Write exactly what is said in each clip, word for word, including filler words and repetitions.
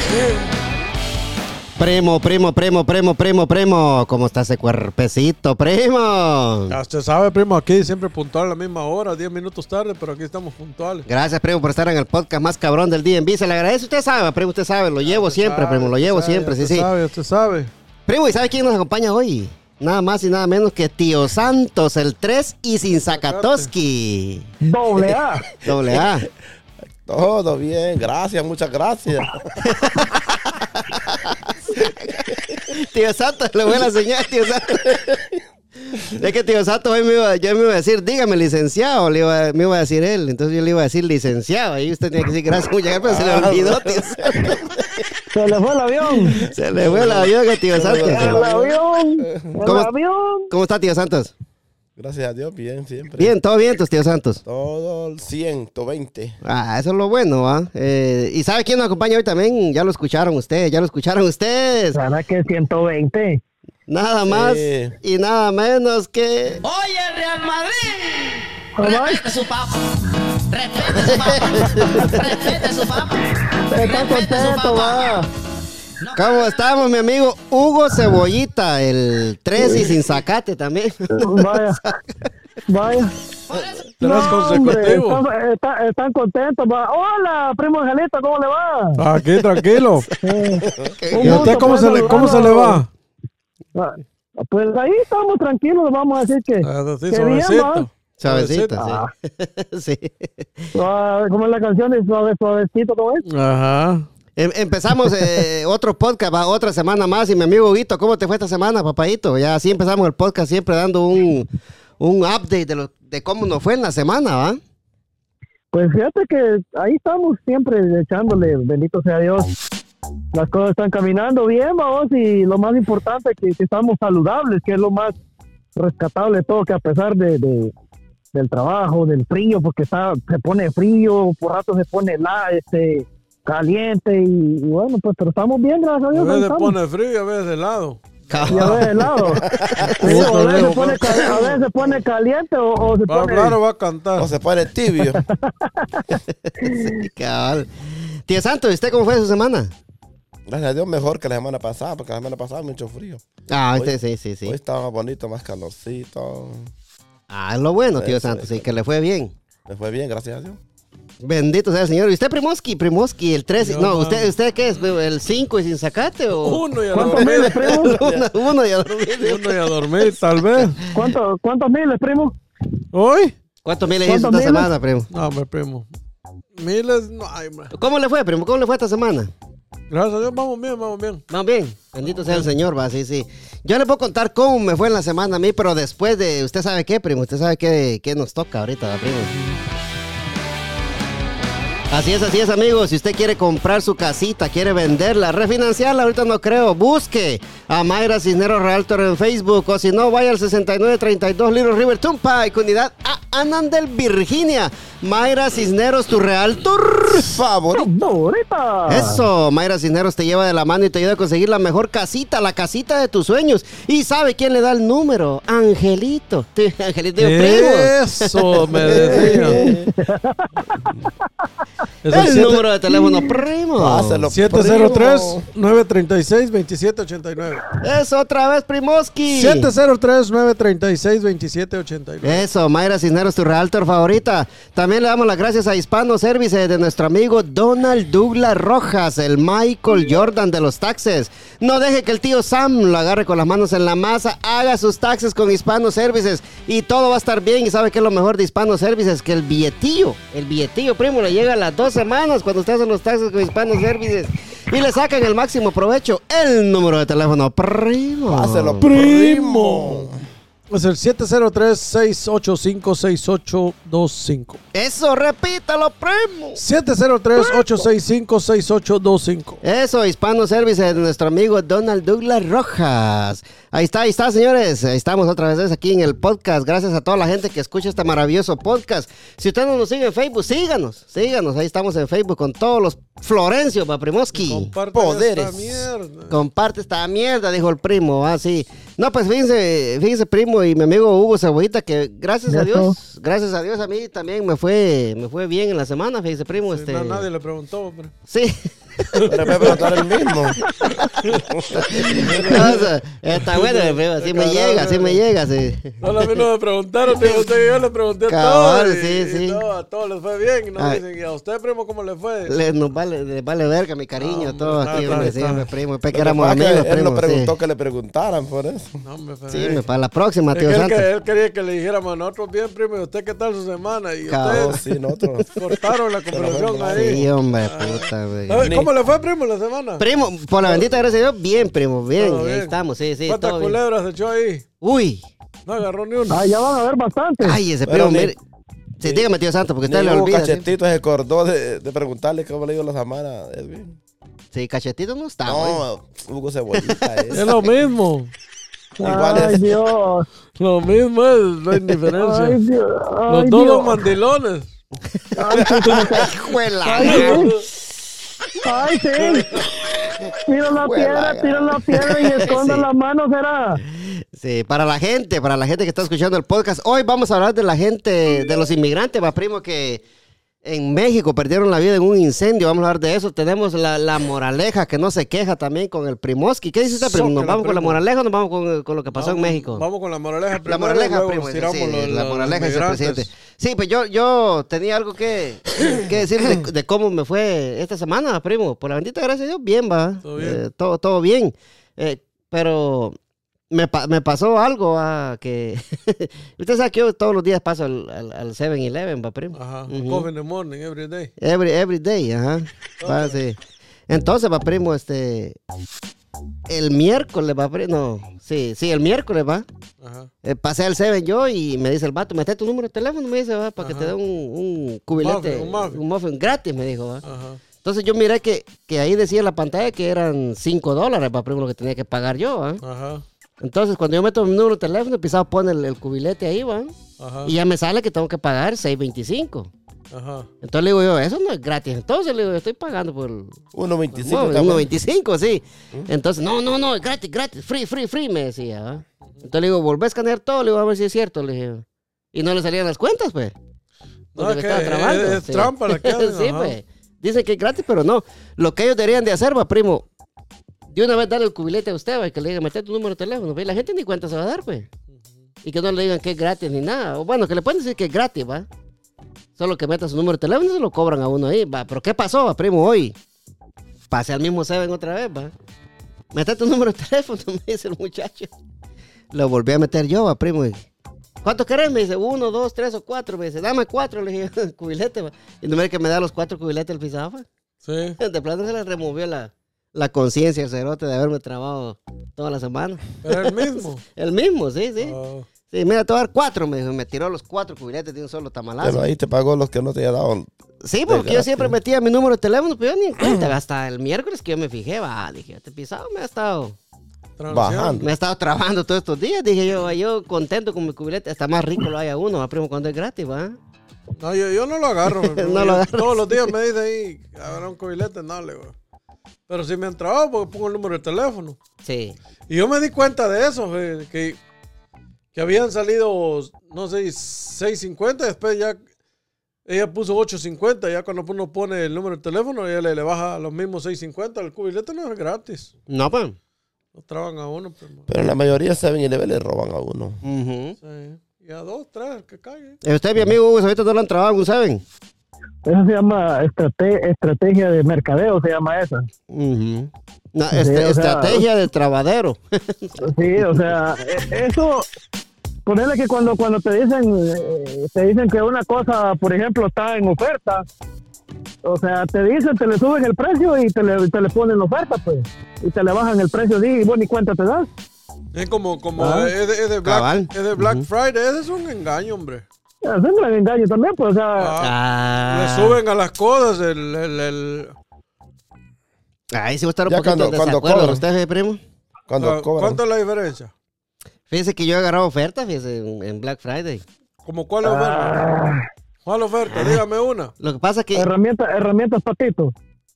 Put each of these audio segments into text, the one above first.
Primo, primo, primo, primo, primo, primo. ¿Cómo está ese cuerpecito, primo? Ya usted sabe, primo, aquí siempre puntual a la misma hora, diez minutos tarde, pero aquí estamos puntuales. Gracias, primo, por estar en el podcast más cabrón del D M V. Se le agradece, usted sabe, primo, usted sabe, lo llevo siempre, sabe, primo, lo llevo sabe, siempre, sí, usted sí. sabe, usted sabe. Primo, ¿y sabe quién nos acompaña hoy? Nada más y nada menos que Tío Santos, el tres y sin Zakatoski. Doble A. Doble A. Todo bien, gracias, muchas gracias. Tío Santos, le voy a la señal, Tío Santos. Es que Tío Santos hoy me iba, yo me iba a decir, dígame licenciado, le iba, me iba a decir él. Entonces yo le iba a decir licenciado. Ahí usted tenía que decir gracias, muchas gracias, pero se le olvidó, Tío Santos. Se le fue el avión. Se le fue el avión a Tío Santos. El avión. El ¿Cómo, avión. ¿Cómo está, Tío Santos? Gracias a Dios, bien, siempre. Bien, todo bien, tus Tío Santos. Todo el ciento veinte. Ah, eso es lo bueno, ¿ah? Eh, ¿Y sabe quién nos acompaña hoy también? Ya lo escucharon ustedes, ya lo escucharon ustedes. ¿Será que ciento veinte? Nada Sí. más y nada menos que... Oye, Real Madrid. ¿Cómo? Respete su papá. Respete su papá. Respete su papá. Está contento, va. ¿Cómo estamos, mi amigo Hugo Cebollita? El tres y sin zacate también. Vaya. Vaya. Tenés consecutivo. Están, está- están contentos, va. Hola, primo Angelito, ¿cómo le va? Aquí, tranquilo. Eh, un ¿Y a usted gusto cómo se le, cómo se le va? Ah, Pues ahí estamos tranquilos, vamos a decir que... Ah, sí, Qué bien, suavecito. Suavecita, sí. Sí. Ah, ¿cómo es la canción de suave, suavecito, cómo es? Ajá. Em- empezamos eh, otro podcast, va, otra semana más. Y mi amigo Huguito, ¿cómo te fue esta semana, papadito? Ya así empezamos el podcast, siempre dando un, un update de, lo, de cómo nos fue en la semana, ¿va? Pues fíjate que ahí estamos siempre echándole, bendito sea Dios. Las cosas están caminando bien, vamos, y lo más importante es que, que estamos saludables, que es lo más rescatable de todo, que a pesar de, de- del trabajo, del frío, porque está, se pone frío, por rato se pone la, este, caliente, y, y bueno, pues, pero estamos bien, gracias a A Dios. ahí veces estamos. pone frío y a veces helado. Y a ver de lado. Sí, o a, veces se pone, cal- a veces se pone caliente o, o se Va a pone... hablar o va a cantar. O se pone tibio. Sí, cabal. Tío Santos, ¿y usted cómo fue su semana? Gracias a Dios, mejor que la semana pasada, porque la semana pasada mucho frío. Ah, Hoy- usted, sí, sí, sí. Hoy estaba más bonito, más calorcito. Ah, es lo bueno, tío Eso, Santos, eso. sí, que le fue bien. Me fue bien, gracias a Dios. Bendito sea el Señor. ¿Y usted, Primoski? Primoski, el tres. Yo, No, mano. ¿usted, ¿usted qué es? ¿El cinco y sin zacate o...? Uno y a ¿Cuántos dormir. miles, primo? uno, uno y a dormir. Uno y a dormir, tal vez. ¿Cuántos, ¿Cuántos miles, primo? ¿Hoy? ¿Cuántos miles hizo esta ¿Cuántos miles? semana, primo? No, hombre, primo. Miles, no, ay, hombre. ¿Cómo le fue, primo? ¿Cómo le fue esta semana? Gracias a Dios, vamos bien, vamos bien. Vamos bien. Bendito sea el Señor, va, sí, sí. Yo le puedo contar cómo me fue en la semana a mí, pero después de... ¿Usted sabe qué, primo? ¿Usted sabe qué, qué nos toca ahorita, va, primo? Así es, así es, amigos. Si usted quiere comprar su casita, quiere venderla, refinanciarla, ahorita no creo, busque a Mayra Cisneros Realtor en Facebook, o si no, vaya al sesenta y nueve treinta y dos Little River Turnpike, unidad A, Anandel, Virginia. Mayra Cisneros, tu Realtor Favorito. ¡No, ahorita! Eso, Mayra Cisneros te lleva de la mano y te ayuda a conseguir la mejor casita, la casita de tus sueños. ¿Y sabe quién le da el número? Angelito. Sí, Angelito, digo, primo. Eso me decía. Es El siete- número de teléfono, primo. Páselo, siete cero tres, nueve tres seis, dos siete ocho nueve. Es otra vez, Primoski. siete cero tres, nueve tres seis, dos siete ocho nueve. Eso, Mayra Cisneros, tu realtor favorita. También le damos las gracias a Hispano Services de nuestro amigo Donald Douglas Rojas, el Michael Jordan de los taxes. No deje que el tío Sam lo agarre con las manos en la masa. Haga sus taxes con Hispano Services y todo va a estar bien. Y sabe que es lo mejor de Hispano Services, que el billetillo, el billetillo, primo, le llega a las dos semanas cuando usted hace los taxes con Hispano Services y le sacan el máximo provecho. El número de teléfono, primo. Páselo, Primo. Es el siete cero tres, seis ocho cinco, seis ocho dos cinco. Eso, repítalo, primo. siete cero tres, ocho seis cinco, seis ocho dos cinco. Eso, Hispano Services de nuestro amigo Donald Douglas Rojas. Ahí está, ahí está, señores. Ahí estamos otra vez aquí en el podcast. Gracias a toda la gente que escucha este maravilloso podcast. Si usted no nos sigue en Facebook, síganos, síganos. Ahí estamos en Facebook con todos los Florencio, Paprimoski. Comparte Poderes. esta mierda. Comparte esta mierda, dijo el primo. Ah, sí. No, pues fíjense, fíjense, primo y mi amigo Hugo Cebollita, que gracias a Eso. Dios, gracias a Dios a mí también me fue, me fue bien en la semana, fíjense, primo. Sí, este... no, nadie le preguntó, hombre. Sí, Pero me preguntar el mismo. Entonces, está bueno, primo, así me llega, así me llega, sí. No, a mí no me preguntaron, tío, usted, yo le pregunté a Cabal, todos. y- sí, y sí. todo, a todos les fue bien. Y nos Ay. dicen, ¿y a usted, primo, cómo le fue? Le, nos vale, les vale verga mi cariño, No, todo hombre, aquí, está, hombre, está, sí, está. hombre, primo. Después que Lo que éramos pasa es que amigos, él primo, no preguntó sí. que le preguntaran por eso. No, hombre, fue Sí, bien. me- para la próxima, Es tío que él, Santo. que- él quería que le dijéramos a nosotros bien, primo, ¿y usted qué tal su semana? Y Cabal. ustedes Sí, nosotros. cortaron la conversación ahí. Sí, hombre, puta, güey. Ay, ¿Cómo le fue, primo, la semana? Primo, por la bendita gracia de Dios, bien, primo, bien, Todo ahí bien. estamos, sí, sí, ¿Cuántas todo bien. culebras se echó ahí? Uy, No agarró ni una. Ah, ya van a ver bastante. ay, ese Pero primo, ni- mire. Sí, dígame, tío Santo, porque Ni usted le Hugo olvida. ¿sí? Cachetito se acordó de, de preguntarle cómo le dio la semana, Edwin. Sí, cachetito no está, güey. No, Hugo Cebolita Es es. lo mismo. Igual Ay, es. Dios. Lo mismo es, no hay diferencia. Ay, Dios. Los Ay, dos Dios. son mandilones. Ay, sí, sí, sí. Juela, Ay, sí. Ay, sí. Tira la piedra, tira la piedra y esconda Sí. la mano, será. Sí, para la gente, para la gente que está escuchando el podcast, hoy vamos a hablar de la gente, de los inmigrantes, va, primo, que en México perdieron la vida en un incendio. Vamos a hablar de eso. Tenemos la, la moraleja que no se queja también con el Primoski. ¿Qué dice usted, primo? ¿Nos Zócalo, vamos con la primo. moraleja o nos vamos con, con lo que pasó en Vamos- México? Vamos con la moraleja primero. La moraleja, luego primo. tiramos Sí, los- la los moraleja es el migrantes. presidente. Sí, pues yo, yo tenía algo que, que decir de, de cómo me fue esta semana, primo. Por la bendita gracia de Dios, bien, va. Todo bien. Eh, todo, todo bien. Eh, pero me, pa- me pasó algo ah, que... Usted sabe que yo todos los días paso al, al, al seven eleven, va, primo. Ajá. Ujú. Coffee in the morning, every day. Every, every day, ajá. Va, sí. Entonces, va, primo, este... El miércoles, va, primo. No, sí, sí, el miércoles, va. Ajá. Eh, pasé al Seven yo y me dice el vato, mete tu número de teléfono, me dice, va, para que Ajá. te dé un, un cubilete, Muffin, un muffin. un muffin gratis, me dijo, va. Ajá. Entonces yo miré que, que ahí decía en la pantalla que eran cinco dólares, va, primo, lo que tenía que pagar yo, va. Ajá. Entonces cuando yo meto mi número de teléfono, empezaba a poner el, el cubilete ahí, va. Ajá. Y ya me sale que tengo que pagar seis veinticinco. Ajá. Entonces le digo yo, eso no es gratis. Entonces le digo, yo estoy pagando por el uno veinticinco. móvil, está uno bueno. veinticinco, sí. Entonces, no, no, no, es gratis, gratis, free, free, free, me decía, ¿va? Entonces le digo, volvé a escanear todo, le digo, a ver si es cierto, le dije. Y no le salían las cuentas, pues. No, Porque es me estaba que trabando. es- es trampa la que hacen, Sí, ajá. pues. Dicen que es gratis, pero no. Lo que ellos deberían de hacer, va, primo, de una vez darle el cubilete a usted, va, que le diga, mete tu número de teléfono, pues, y la gente ni cuenta se va a dar, pues. Y que no le digan que es gratis ni nada. O bueno, que le pueden decir que es gratis, va. Solo que meta su número de teléfono y se lo cobran a uno ahí, va. Pero ¿qué pasó, va, primo, hoy? Pasé al mismo Seven otra vez, va. Mete tu número de teléfono, me dice el muchacho. Lo volví a meter yo, va, primo. y, ¿Cuánto querés? Me dice, uno, dos, tres o cuatro. Me dice, dame cuatro, le dije, cubilete, va. Y no me que me da los cuatro cubiletes el pisafa. Sí. De plano se le removió la, la conciencia al cerote de haberme trabajado toda la semana. Pero el mismo. El mismo, sí, sí. Oh. Sí, mira, te voy a dar cuatro, me dijo. y Me tiró los cuatro cubiletes de un solo tamalazo. Pero ahí te pagó los que no te había dado. Sí, porque yo gratis. siempre metía mi número de teléfono, pero yo ni en cuenta. Hasta el miércoles que yo me fijé, va, dije, este pisado me ha estado, Bajando. me ha estado trabajando todos estos días. Dije yo, yo contento con mi cubilete, hasta más rico lo haya uno, va, primo, cuando es gratis, va. No, yo, yo no lo agarro. mi primo. No lo Yo agarras. Todos los días me dice ahí, agarra un cubilete, no le digo. Pero si me han trabado, porque pongo el número de teléfono. Sí. Y yo me di cuenta de eso, fe, que, que habían salido, no sé, seis cincuenta, después ya ella puso ocho cincuenta, ya cuando uno pone el número de teléfono, ella le, le baja los mismos seis cincuenta, el cubilete no es gratis. No, pues. Lo traban a uno, primo. Pero en la mayoría seven eleven le roban a uno. Ujú. Sí. Y a dos, tres, que cague. ¿Y usted, mi amigo Hugo, ahorita no lo han trabado, ¿no saben? Eso se llama estrate- estrategia de mercadeo, se llama esa. Ujú. No, Sí, este- o sea- estrategia de trabadero. Sí, o sea, e- eso, ponerle que cuando, cuando te dicen, eh, te dicen que una cosa, por ejemplo, está en oferta, o sea, te dicen, te le suben el precio y te le, te le ponen la oferta, pues, y te le bajan el precio, sí, y vos ni cuenta te das. Es como, como Ah. es, de, es de Black, Cabal. es de Black Ujú. Friday, ese es un engaño, hombre. Es un gran engaño también, pues, o sea, Ah, Ah. Le suben a las cosas el, el, el- Ahí sí va a estar un Ya poquito cuando- de cuando desacuerdo. cobran. ¿Usted, primo? Cuando ah, cobran. ¿Cuánto es la diferencia? Fíjese que yo he agarrado ofertas, fíjese, en, en Black Friday. ¿Como cuál oferta? ah, ¿Cuál oferta? Dígame una. Lo que pasa es que... herramientas, herramientas patito.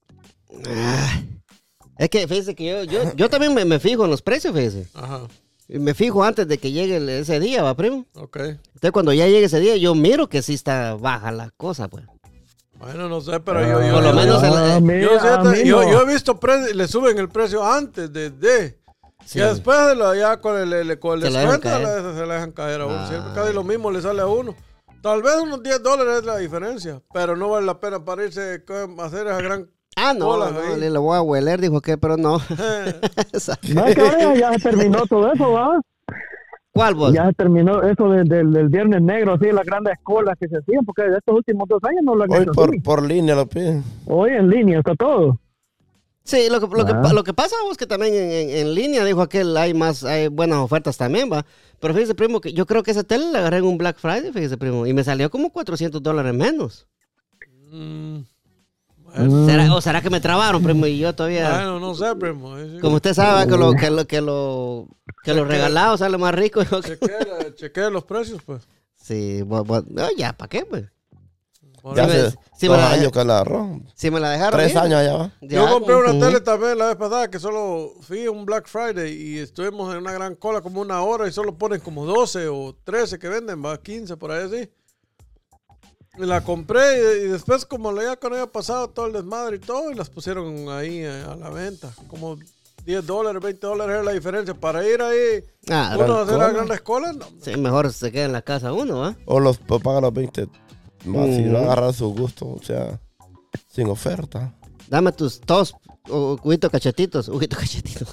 Ah, es que fíjese que yo, yo, yo también me, me fijo en los precios, fíjese. Ajá, Y me fijo antes de que llegue el- ese día, va, primo. ok. Entonces, cuando ya llegue ese día, yo miro que sí está baja la cosa, pues. Bueno, no sé, pero yo, yo, Por lo yo- menos yo- el- a mí- yo, a fíjate, mí yo- no. yo he visto pre- le suben el precio antes de, de Sí. que después de lo, ya con el, el- con el Se lo dejan descuento caer. le- se le dejan caer a uno. Ah. Siempre casi lo mismo le sale a uno. Tal vez unos diez dólares es la diferencia, pero no vale la pena para irse a hacer esa gran Ah, no, cola no, ahí. le, le voy a hueler, dijo que, pero no. Eh, Esa- No, que ahora ya se terminó todo eso, ¿va? ¿Cuál vos? Ya se terminó eso de- de- del viernes negro, así, las grandes colas que se hacían, porque de estos últimos dos años no lo han Hoy hecho por, así. por línea lo piden. Hoy en línea está todo. Sí, lo que, lo, que, Ah. pa- lo que pasa vos que también en, en- en línea, dijo aquel, hay más, hay buenas ofertas también, va. Pero fíjese, primo, que yo creo que esa tele la agarré en un Black Friday, fíjese, primo, y me salió como cuatrocientos dólares menos. mm, Mm. ¿Será, ¿O será que me trabaron, primo, y yo todavía... bueno, no sé, primo. eh, sí. Como usted sabe que lo que lo que lo que lo regalado sale más rico. Chequea, chequea los precios, pues. Sí, vos- vos- no, ya, ¿para qué, pues? Por Ya eso. me- hace sí me dos la- años que la agarró. Si me la dejaron Tres ir, años allá va. ya, Yo compré una ujú. tele también la vez pasada que solo fui a un Black Friday y estuvimos en una gran cola como una hora y solo ponen como doce o trece que venden, va quince por ahí así. Y la compré y, y después como le ya cuando había pasado todo el desmadre y todo y las pusieron ahí eh, a la venta. Como diez dólares, veinte dólares era la diferencia. Para ir ahí Ah, uno a hacer las cola. grandes colas, no. sí, mejor se queda en la casa uno, ¿ah? O los o paga los veinte más y Ujú. va a agarrar su gusto. O sea, sin oferta. Dame tus tos, o huguito cachetitos, huguito cachetitos.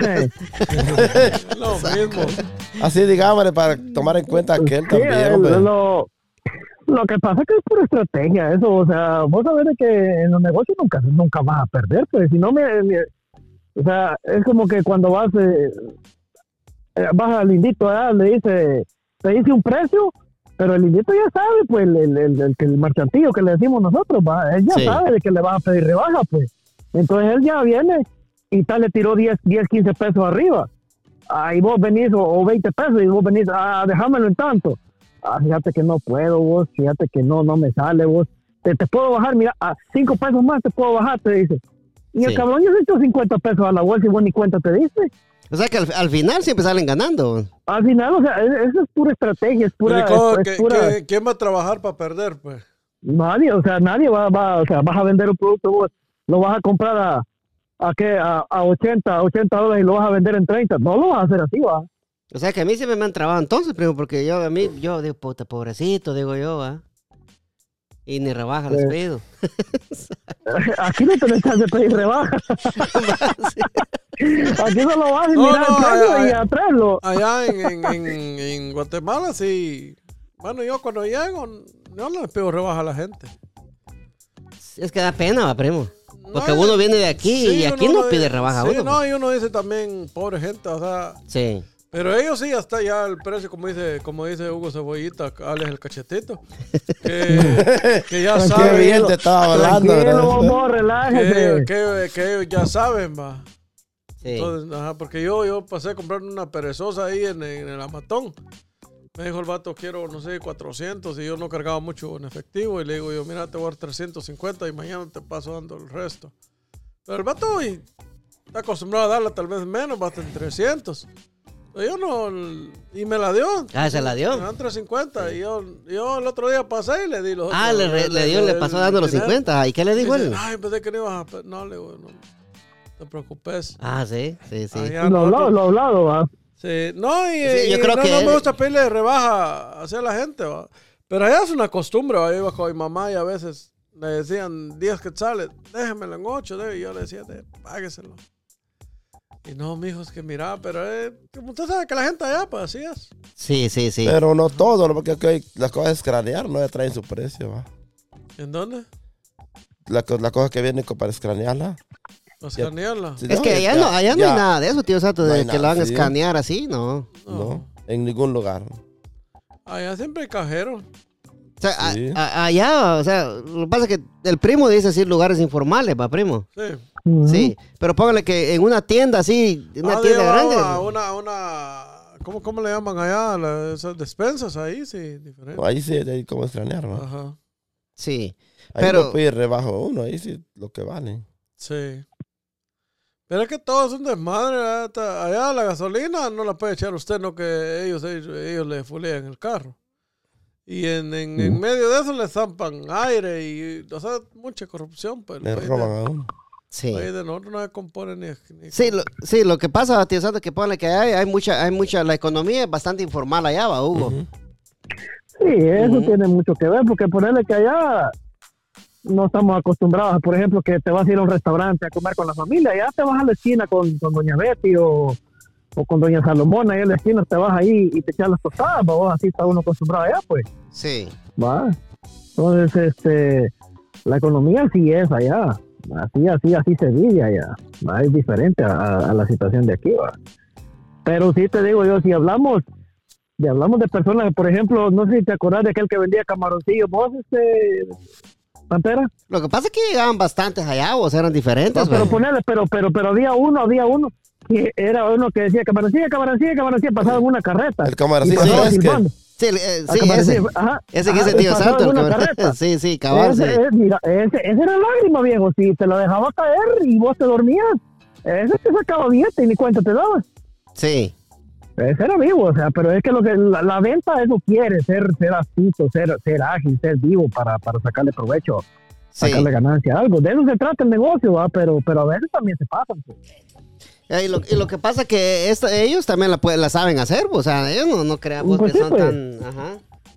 Lo mismo. Así digámosle para tomar en cuenta que él Sí, también, el- hombre. lo, lo que pasa es que es pura estrategia eso, o sea, vos sabés de que en los negocios nunca, nunca vas a perder, pues si no me, me- o sea, es como que cuando vas, eh, eh, vas al indito, ¿verdad? Le dice, te dice un precio, pero el indito ya sabe, pues el, el, el, el, el marchantillo que le decimos nosotros, ¿va? Él ya Sí. sabe de que le vas a pedir rebaja, pues, entonces él ya viene y tal le tiró diez, diez, quince pesos arriba. Ah, y vos venís, o, o veinte pesos, y vos venís, ah, déjamelo en tanto. Ah, fíjate que no puedo, vos, fíjate que no, no me sale, vos. Te, te puedo bajar, mira, a cinco pesos más te puedo bajar, te dice. Y el Sí. cabrón ya se echó cincuenta pesos a la bolsa y vos ni cuenta te diste. O sea que al, al final siempre salen ganando. Al final, o sea, es- eso es pura estrategia, es pura... Pero, ¿cómo? es- es ¿Qué- pura qué- ¿Quién va a trabajar para perder, pues? Nadie, o sea, nadie va, va, o sea, vas a vender un producto, vos lo vas a comprar a, a qué, a, a ochenta, ochenta dólares y lo vas a vender en treinta. No lo vas a hacer así, va. O sea que a mí siempre me han trabado entonces, primo, porque yo a mí, yo digo, puta, pobrecito, digo yo, ¿va? Y ni rebaja les Sí. pido. Aquí no tenés chance de pedir rebaja. Aquí solo vas y No, mirar no, el precio ay, y ay. atraerlo. Allá en, en, en, en Guatemala, sí. Bueno, yo cuando llego, no le pido rebaja a la gente. Es que da pena, va, primo. Porque No, uno viene de aquí sí, y aquí uno no pide rebaja Sí, uno. no, y uno dice también, pobre gente, o sea. Sí. Pero ellos sí, hasta ya el precio, como dice, como dice Hugo Cebollita, Alex el cachetito. Que, que ya Tranquilo, Qué saben. bien te estaba hablando, Tranquilo, ¿verdad? vos, Que, relájate. que, que ellos ya saben, va. Sí. Entonces, ajá, porque yo, yo pasé a comprar una perezosa ahí en, en el Amatón. Me dijo el vato, quiero, no sé, cuatrocientos y yo no cargaba mucho en efectivo. Y le digo yo, mira, te voy a dar trescientos cincuenta y mañana te paso dando el resto. Pero el vato y, está acostumbrado a darla tal vez menos, va hasta en trescientos. Pero yo no, y me la dio. Ah, ¿se la dio? Me dan trescientos cincuenta y yo, yo el otro día pasé y le di los Ah, otros, le, re- le dio, le pasó dando los dinero. cincuenta. ¿Y qué le dijo Dice, él? ay, pensé que no ibas a... pe-". No, le digo, no te preocupes. Ah, sí, sí, sí. Allá Lo hablado, nosotros- lo hablado, va. Sí, no, y, Sí, yo y creo no, que no él- me gusta pedirle rebaja hacia la gente, ¿va? Pero allá es una costumbre, ¿va? Yo iba con mi mamá y a veces le decían diez quetzales, déjemelo en ocho, y yo le decía, "De- págueselo". Y no, mijo, es que mira, pero eh, como usted sabe que la gente allá, pues así es. Sí, sí, sí. Pero no todo, ¿no? Porque aquí las cosas es cranear, no ya traen su precio, ¿va? ¿En dónde? La, co- la cosa que viene co- para escanearla. Para Ya. escanearla. Sí, Es no, que allá ya- no, allá no ya. hay nada de eso, tío Sato, No de hay que lo nada, van a sí. escanear así, no. No, en ningún lugar. Allá siempre hay cajero. O sea, a- Sí. a- allá, o sea, lo que pasa es que el primo dice decir lugares informales, va, primo. Sí. Ujú. Sí, pero póngale que en una tienda así, una Ah, tienda llevaba grande. Una, una, ¿cómo, ¿Cómo le llaman allá? La- esas despensas ahí, sí, diferente. Ahí sí hay como escanear, ¿no? Ajá, Sí, Ahí pero- no pide rebajo uno, ahí sí lo que vale. sí. Pero es que todo es un desmadre. ¿verdad? Hasta allá la gasolina no la puede echar usted, no que ellos, ellos, ellos le fulean el carro. Y en, en, en medio de eso le zampan aire y, o sea, mucha corrupción. Pues, Le roban a uno. Sí. El país de nosotros no se compone ni... ni Sí, lo, sí, lo que pasa, tío Santo, que pone que hay, hay mucha, hay mucha, la economía es bastante informal allá, va, Hugo. Ujú. Sí, eso Ujú. tiene mucho que ver, porque ponerle que allá no estamos acostumbrados, por ejemplo, que te vas a ir a un restaurante a comer con la familia, ya te vas a la esquina con, con doña Betty o, o con doña Salomona, ahí en la esquina te vas ahí y te echas las tostadas, ¿va? Vos así está uno acostumbrado allá, pues, Sí. va. Entonces, este, la economía sí es allá, así, así, así se vive allá, ¿va? Es diferente a, a la situación de aquí, va. Pero sí te digo yo, si hablamos de hablamos de personas que, por ejemplo, no sé si te acordás de aquel que vendía camaroncillos, vos, este, Pantera. Lo que pasa es que llegaban bastantes allá, o sea, eran diferentes, No, pero güey. ponerle, pero, pero, pero había uno, había uno que era uno que decía camaroncilla, camaroncilla, camaroncilla, pasaba en una carreta. El camaroncillo, Y pasaba ¿sabes qué? silbando. Sí, el- eh, Ah, sí, camaroncilla, ese. ajá, Ese que ajá, dice tío pasaba Santo. en el una cabrón. carreta. Sí, sí, cabal, sí. Ese, es, mira, ese, ese era lágrima, viejo. Si te lo dejaba caer y vos te dormías, ese te sacaba billete y ni cuenta te dabas. Sí. Ese era vivo, o sea, pero es que lo que la, la venta eso quiere, ser, ser astuto, ser, ser ágil, ser vivo para, para sacarle provecho, Sí. sacarle ganancia a algo. De eso se trata el negocio, ¿va? Pero, pero a veces también se pasan. Pues. Eh, Y lo, y lo que pasa es que esta- ellos también la, pueden- la saben hacer, o sea, ellos no, no crean vos Pues que sí, son pues. tan... Ajá.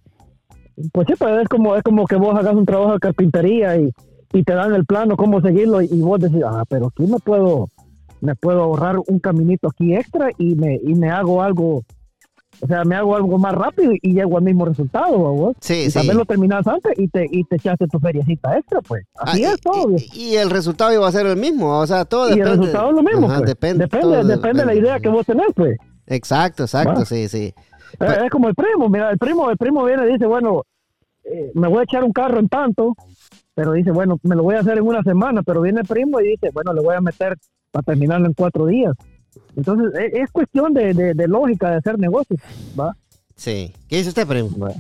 Pues sí, pues es como, es como que vos hagas un trabajo de carpintería y, y te dan el plano, cómo seguirlo, y, y vos decís, ah, pero aquí me puedo, me puedo ahorrar un caminito aquí extra y me, y me hago algo, o sea, me hago algo más rápido y, y llego al mismo resultado, ¿va vos? Sí, y sí. también lo terminas antes y te, y te echaste tu feriecita extra, pues. Así Ah, es todo, viejo. y, y el resultado iba a ser el mismo, o sea, todo Y depende. el resultado es lo mismo, Ajá, pues. depende. Depende, todo depende, de la idea que vos tenés, pues. Exacto, exacto, Va. sí, sí. Eh, Pues- es como el primo, mira, el primo, el primo viene y dice, bueno, eh, me voy a echar un carro en tanto, pero dice, bueno, me lo voy a hacer en una semana, pero viene el primo y dice, bueno, le voy a meter para terminarlo en cuatro días. Entonces, es, es cuestión de, de, de lógica de hacer negocios, ¿va? Sí. ¿Qué dice usted, primo? Bueno.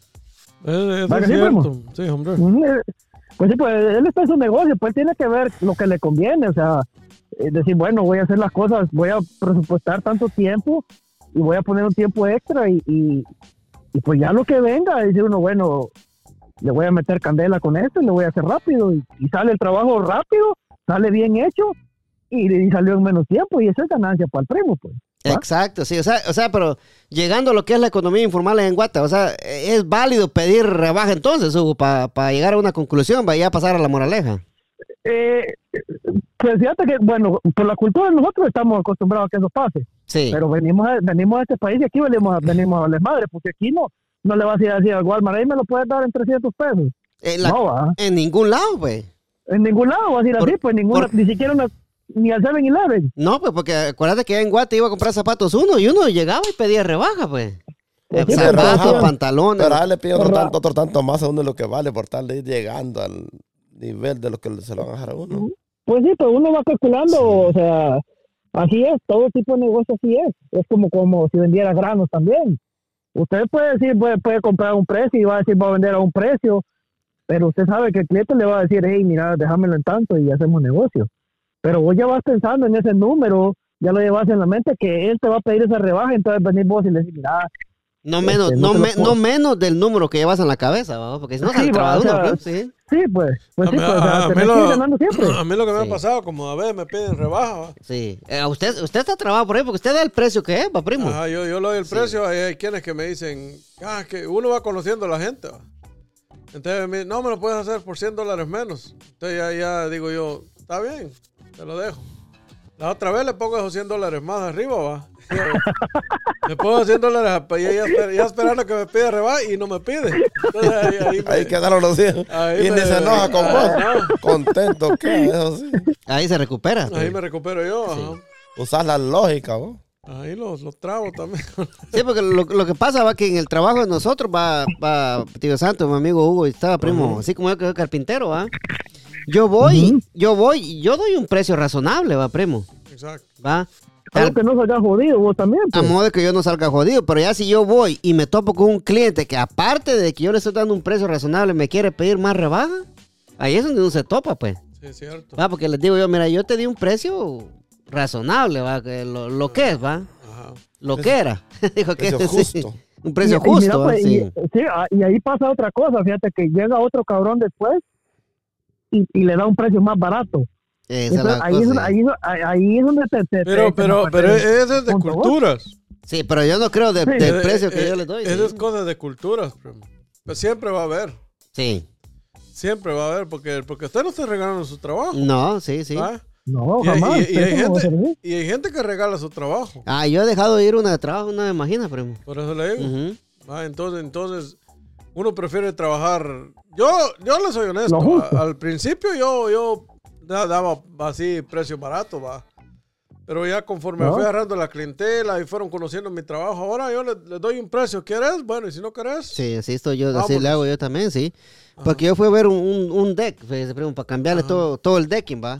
Eh, eso ¿Va es que sí, cierto. Sí, hombre. Ujú, eh, Pues sí, pues él está en su negocio, pues tiene que ver lo que le conviene, o sea, eh, decir, bueno, voy a hacer las cosas, voy a presupuestar tanto tiempo y voy a poner un tiempo extra y, y, y pues ya lo que venga, decir uno, bueno, le voy a meter candela con esto y le voy a hacer rápido y, y sale el trabajo rápido, sale bien hecho y, y salió en menos tiempo y eso es ganancia para el primo, pues. ¿va? Exacto, sí, o sea, o sea, pero llegando a lo que es la economía informal en Guata, o sea, es válido pedir rebaja entonces, Hugo, para llegar a una conclusión, vaya a pasar a la moraleja. Eh, pues fíjate que, bueno, por la cultura nosotros estamos acostumbrados a que eso pase. Sí. Pero venimos a, venimos a este país y aquí venimos a, venimos a valer madre, porque aquí no, no le vas a ir a decir al Walmart, ahí me lo puedes dar en trescientos pesos. En, la- No va. en ningún lado, pues. En ningún lado vas a ir Por- así, pues ninguna, por- ni siquiera una, ni al seven eleven. No, pues porque acuérdate que en Guate iba a comprar zapatos uno y uno llegaba y pedía rebaja, pues. Pues Eh, sí, pero zapatos, rebaja. pantalones. Pero ahora le pide otro Ra- tanto, otro tanto más a uno de lo que vale por tal de ir llegando al nivel de lo que se lo van a dejar a uno. Pues sí, pues uno va calculando, o sea, así es, todo tipo de negocio así es. Es como, como si vendiera granos también. Usted puede decir, puede, puede comprar un precio y va a decir, va a vender a un precio, pero usted sabe que el cliente le va a decir, hey, mira, déjamelo en tanto y hacemos negocio. Pero vos ya vas pensando en ese número, ya lo llevas en la mente que él te va a pedir esa rebaja, entonces venís vos y le decís, mira, No menos, Este, no, no te lo me- puedo- no menos del número que llevas en la cabeza, ¿va? Porque si no Sí, se va, traba o uno, sea, pues, sí. sí, pues, pues A sí, mí- pues, o a- sea, a te mí me lo- sigue ganando siempre. A mí lo que me Sí. ha pasado, como a veces me piden rebaja, ¿va? Sí. Eh, a usted, usted está trabado por ahí porque usted da el precio que es, va, primo. Ajá, yo, yo le doy el precio, hay, hay quienes que me dicen, ah, que uno va conociendo a la gente, ¿va? Entonces, me- no me lo puedes hacer por cien dólares menos. Entonces ya, ya digo yo, está bien, te lo dejo. La otra vez le pongo esos cien dólares más arriba, va. Le pongo cien dólares y ella esper- ya esperando que me pida rebaja y no me pide. Entonces ahí, ahí me- Ahí quedaron los días. Ahí Y me- ni se enoja con ah, vos. no. Contento, ¿qué? Eso sí. Ahí se recupera. Ahí pues. me recupero yo, ajá. Usás la lógica, vos. Ahí los, los tragos también. Sí, porque lo, lo que pasa va que en el trabajo de nosotros va, va tío Santo, mi amigo Hugo, y estaba primo, así como yo que soy carpintero, ¿va? Yo voy, Ujú. yo voy, y yo doy un precio razonable, va, primo, Exacto. ¿va? Algo Al- que no salga jodido vos también, a pues. modo de que yo no salga jodido, pero ya si yo voy y me topo con un cliente que aparte de que yo le estoy dando un precio razonable, me quiere pedir más rebaja, ahí es donde uno se topa, pues. Sí, es cierto. Va, porque les digo yo, mira, yo te di un precio razonable, va, que lo, lo que es, va, Ajá. lo que era. Dijo que Precio sí. justo. Un precio Y- y mira, justo, pues, ¿eh? y, Sí. sí, ah, y ahí pasa otra cosa, fíjate que llega otro cabrón después y, y le da un precio más barato. Esa es Entonces, la ahí, es, cosa. ahí, ahí, ahí es donde te... te- Pero, te- pero, te- pero te- eso es de punto, ¿vos? culturas. Sí, pero yo no creo de- Sí. del Eh, precio que eh, yo le doy. Esas Sí. cosas de culturas, primo. Pues siempre va a haber. Sí. Siempre va a haber, porque, porque usted no está regalando su trabajo. No, sí, sí. ¿ah? No, Y, hay- jamás. y- y hay eso no va a gente, servir. y hay gente que regala su trabajo. Ah, yo he dejado de ir una de trabajo, no me imagina, primo. Por eso le digo. Ujú. Ah, entonces, entonces, uno prefiere trabajar. Yo, yo le soy honesto. Lo justo. a- al principio yo, yo da- daba así precio barato, va. Pero ya conforme ¿No? fui agarrando la clientela y fueron conociendo mi trabajo, ahora yo le, le doy un precio. ¿Quieres? Bueno, y si no querés, Sí, así estoy yo, así Vámonos. le hago yo también, sí. Porque yo fui a ver un, un, un deck, fíjese, primo, para cambiarle Ajá. todo, todo el decking, ¿va?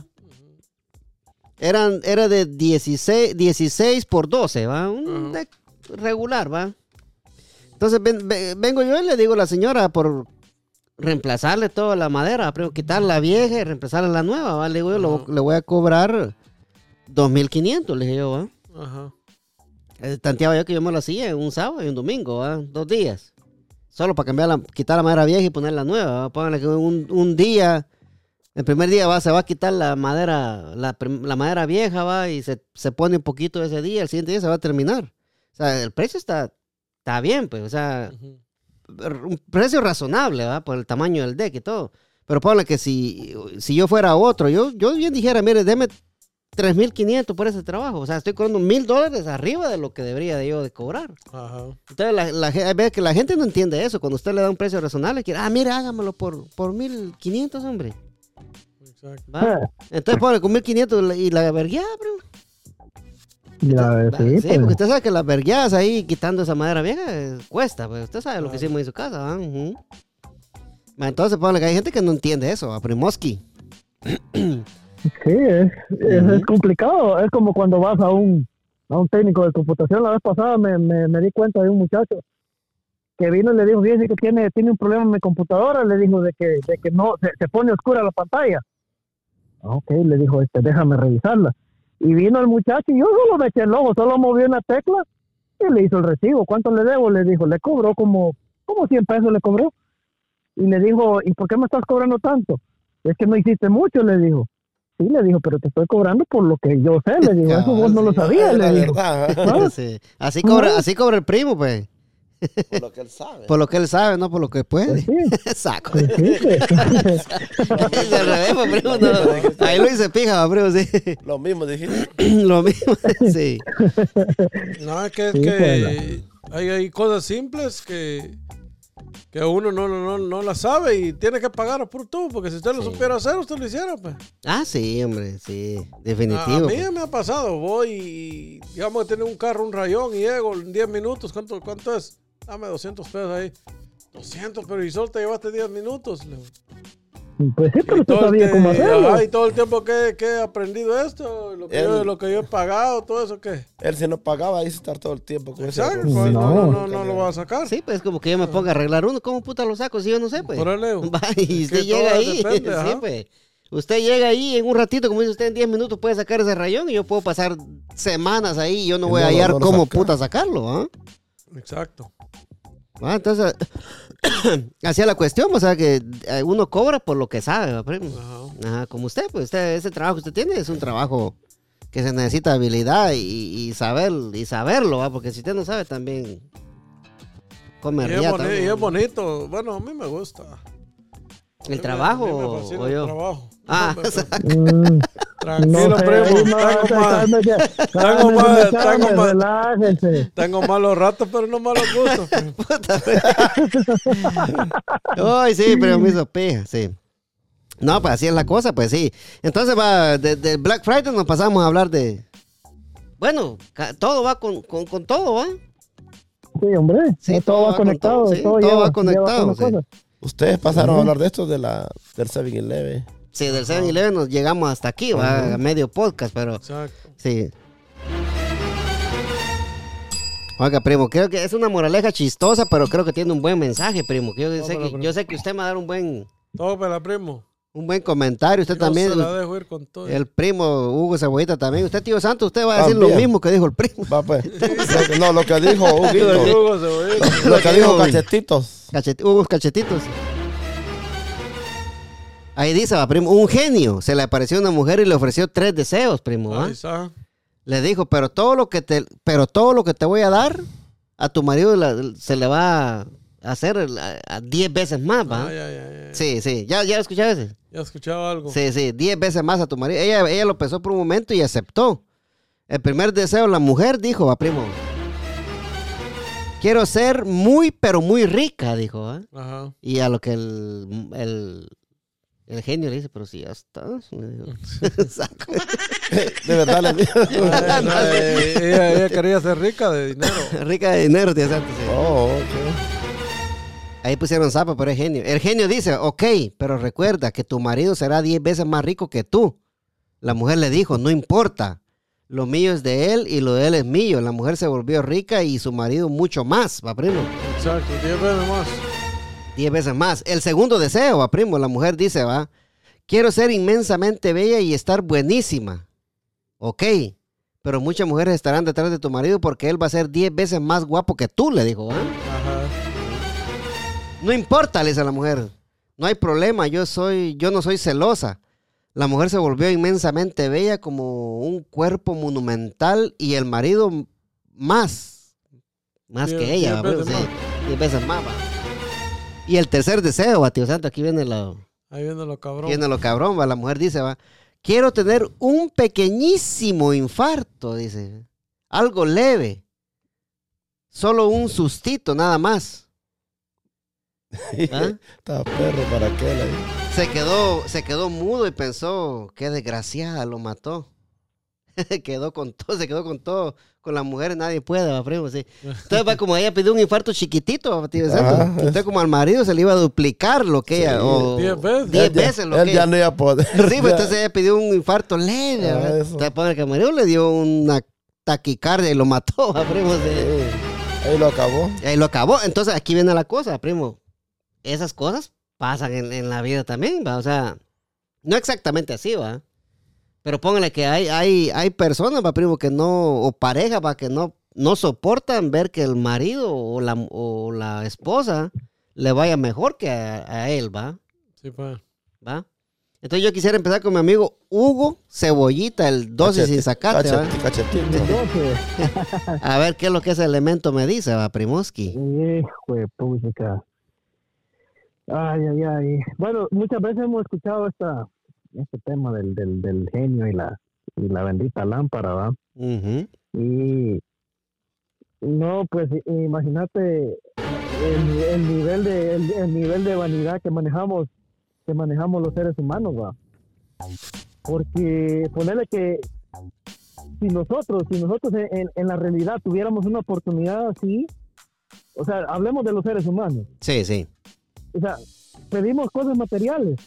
Eran, era de dieciséis, dieciséis por doce, ¿va? Un Ajá. deck regular, ¿va? Entonces ven- ven- vengo yo y le digo a la señora por reemplazarle toda la madera, primo, quitar la vieja y reemplazarle la nueva, ¿va? Le digo yo, lo- Ajá. le voy a cobrar dos mil quinientos, le dije yo, ¿va? ajá. Eh, Tanteaba yo que yo me lo hacía en un sábado y un domingo, ¿va? Dos días. Solo para cambiar la, quitar la madera vieja y poner la nueva, ¿va? Pónganle que un, un día, el primer día va, se va a quitar la madera, la, prim- la madera vieja, va, y se, se pone un poquito ese día, el siguiente día se va a terminar. O sea, el precio está, está bien, pues, o sea, Ujú. un precio razonable, ¿va? Por el tamaño del deck y todo. Pero pónganle que si, si yo fuera otro, yo, yo bien dijera, mire, deme tres mil quinientos por ese trabajo. O sea, estoy cobrando mil dólares arriba de lo que debería de yo de cobrar. Ajá. Entonces, la, la, ge- hay veces que la gente no entiende eso. Cuando usted le da un precio razonable, quiere, ah, mira, hágamelo por, por mil quinientos, hombre. Exacto. ¿Va? Entonces, pone con mil quinientos y la vergueada, bro. Ya, Va, sí, Sí, pues. porque usted sabe que las vergueadas ahí, quitando esa madera vieja, eh, cuesta. Pues usted sabe lo que Claro. hicimos en su casa, ¿va? Ujú. Va, entonces, pone que hay gente que no entiende eso, a Primoski. Sí, es, es, Ujú. es complicado. Es como cuando vas a un, a un técnico de computación. La vez pasada me, me, me di cuenta de un muchacho que vino y le dijo, fíjese que tiene, tiene un problema en mi computadora. Le dijo de que, de que no, se, se pone oscura la pantalla. Ah, ok, le dijo, este, déjame revisarla. Y vino el muchacho y yo solo me eché el ojo, solo movió una tecla y le hizo el recibo. ¿Cuánto le debo? Le dijo, le cobró como, como cien pesos le cobró. Y le dijo, ¿y por qué me estás cobrando tanto? Es que no hiciste mucho, le dijo. Sí, le dijo, pero te estoy cobrando por lo que yo sé, le digo, eso vos no lo Sí. sabías, Es la le dijo. verdad, ¿Ah? Sí. Así, cobra, Ujú. así cobra el primo, pues. por lo que él sabe. Por lo que él sabe, no por lo que puede. Pues sí, Saco. pues sí, pues. Es al revés, pues, primo, no. Ahí lo hice pija, primo, sí. Lo mismo dijiste. Lo mismo, sí. No, es que, es Sí, que hay, hay cosas simples que, que uno no, no, no, no las sabe y tiene que pagar por tú, porque si usted lo Sí. supiera hacer, usted lo hiciera, pues. Ah, sí, hombre, sí. A, a Definitivo. mí pues. me ha pasado, voy y digamos que tiene un carro, un rayón y llego en diez minutos, ¿cuánto, cuánto es? Dame doscientos pesos ahí. doscientos, pero y solo te llevaste diez minutos. le digo. Pues sí, pero Y tú todo el sabías que- cómo hacerlo. ajá, y todo el tiempo que, que he aprendido esto, lo que, yo, Él- lo que yo he pagado, todo eso, ¿qué? Él si no pagaba, ahí se estar todo el tiempo con ese Exacto, arroz. pues, no, No. no, no, no lo va a sacar. Sí, pues como que yo me ponga a arreglar uno. ¿Cómo puta lo saco si yo no sé, pues? Por ahí le digo. Va, y Es usted que llega todo ahí. depende, sí, ajá. pues. Usted llega ahí en un ratito, como dice usted, en diez minutos puede sacar ese rayón y yo puedo pasar semanas ahí y yo no Y voy a no lo- hallar no lo cómo saca. puta sacarlo, ¿ah? Exacto. Ah, entonces, hacía la cuestión, o sea, que eh, uno cobra por lo que sabe, ¿va, primo? Ajá. Ajá, como usted, pues usted, ese trabajo que usted tiene es un trabajo que se necesita habilidad y, y saber y saberlo, ¿va? Porque si usted no sabe también come Y es, riata, boni- ¿no? y es bonito. Bueno, a mí me gusta. A mí ¿El me- trabajo a mí me o, fascina o el yo? trabajo. Ah, No, pero- Mm, tranquilo, no sé, primo. ahí no, Tengo cálmese, más, cálmese, tengo cálmese, más, cálmese, tengo más. relájese. tengo malos ratos, pero no malos gustos. primo. Ay, sí, pero me hizo pija, sí. No, pues así es la cosa, pues sí. Entonces va, de, de Black Friday nos pasamos a hablar de... Bueno, ca- todo va con, con, con todo, ¿va? Sí, hombre, Sí, no, todo todo va va con conectado, todo, sí, todo, todo lleva- va conectado, lleva con las sí. cosas. Ustedes pasaron a hablar de esto de la, del seven eleven. Sí, del seven eleven nos llegamos hasta aquí, va, a medio podcast, pero Exacto. sí. Oiga, primo, creo que es una moraleja chistosa, pero creo que tiene un buen mensaje, primo. que Yo, sé, Tómala, que, primo. yo sé que usted me va a dar un buen, Tópela, primo. Un buen comentario. Usted No también. se la dejo ir con todo. El primo Hugo Cebollita también. Usted, tío Santos, usted va a decir También. lo mismo que dijo el primo. Va, pues. Lo- no, lo que dijo Huguito. Hugo Cebollita. Lo que dijo Cachetitos. Cachet- Hugo Cachetitos. Ahí dice, va, primo, un genio. Se le apareció una mujer y le ofreció tres deseos, primo. ¿ah? Ahí está. Le dijo, pero todo lo que te, pero todo lo que te voy a dar a tu marido la- se le va a hacer a- a diez veces más, ¿va? Ay, ay, ay, ay. Sí, sí. ¿Ya, ya lo escuchaste ese? Ya escuchaba algo. Sí, sí, diez veces más a tu marido. Ella, ella lo pensó por un momento y aceptó. El primer deseo, la mujer dijo, va, primo. Quiero ser muy, pero muy rica, dijo, ¿va? Ajá. Y a lo que el, el, el genio le dice, pero si ya estás. le dijo. Saco. De verdad le dijo. Ay, no, eh, ella, ella quería ser rica de dinero. Rica de dinero, tío Santos, sí. Oh, ok. Ahí pusieron zapa, pero es genio. El genio dice, ok, pero recuerda que tu marido será diez veces más rico que tú. La mujer le dijo, no importa. Lo mío es de él y lo de él es mío. La mujer se volvió rica y su marido mucho más, va, primo. Exacto, diez veces más. Diez veces más. El segundo deseo, va, primo. La mujer dice, va, quiero ser inmensamente bella y estar buenísima. Ok, pero muchas mujeres estarán detrás de tu marido porque él va a ser diez veces más guapo que tú, le dijo, ¿va? Ajá. No importa, le dice la mujer. No hay problema, yo soy, yo no soy celosa. La mujer se volvió inmensamente bella como un cuerpo monumental y el marido más, más Diez- que ella, diez va, primo, veces sí, más. diez veces más. Va. Y el tercer deseo, va, tío Santo, aquí viene lo, Ahí viene lo cabrón. aquí viene lo cabrón, va. La mujer dice, va, quiero tener un pequeñísimo infarto, dice, algo leve, solo un sustito, nada más. ¿Ah? Está perro para qué le dijo. Se quedó, se quedó mudo y pensó, qué desgraciada, lo mató. quedó con todo, se quedó con todo. Con las mujeres nadie puede, va, primo, sí. Entonces va como ella pidió un infarto chiquitito, va, tío Santo. Ajá. Entonces como al marido se le iba a duplicar lo que ella, o Diez veces. diez Él ya- veces lo él que ya ella. no iba a poder. Sí, pues Ya. entonces ella pidió un infarto leve, Ah, ¿verdad? eso. Entonces pone que el marido le dio una taquicardia y lo mató, va, primo, sí. Sí. Ahí lo acabó. Y ahí lo acabó. Entonces aquí viene la cosa, primo. Esas cosas pasan en, en la vida también, va. O sea, no exactamente así, va. Pero póngale que hay, hay, hay personas, va, primo, que no, o parejas, va, que no, no soportan ver que el marido o la, o la esposa le vaya mejor que a, a él, va. Sí, pues. ¿Va? Entonces yo quisiera empezar con mi amigo Hugo Cebollita, el doce sin sacate, ¿va? Cacheti- Cachetito. Entonces, A ver qué es lo que ese elemento me dice, va, Primoski. hijo de puchica. Ay, ay, ay. Bueno, muchas veces hemos escuchado esta, este tema del, del, del genio y la, y la bendita lámpara, ¿va? Ujú. Y no, pues i- imagínate el, el nivel de el, el nivel de vanidad que manejamos que manejamos los seres humanos, va. Porque ponerle que si nosotros si nosotros en, en- en la realidad tuviéramos una oportunidad así, o sea, hablemos de los seres humanos, Sí, sí. o sea, pedimos cosas materiales,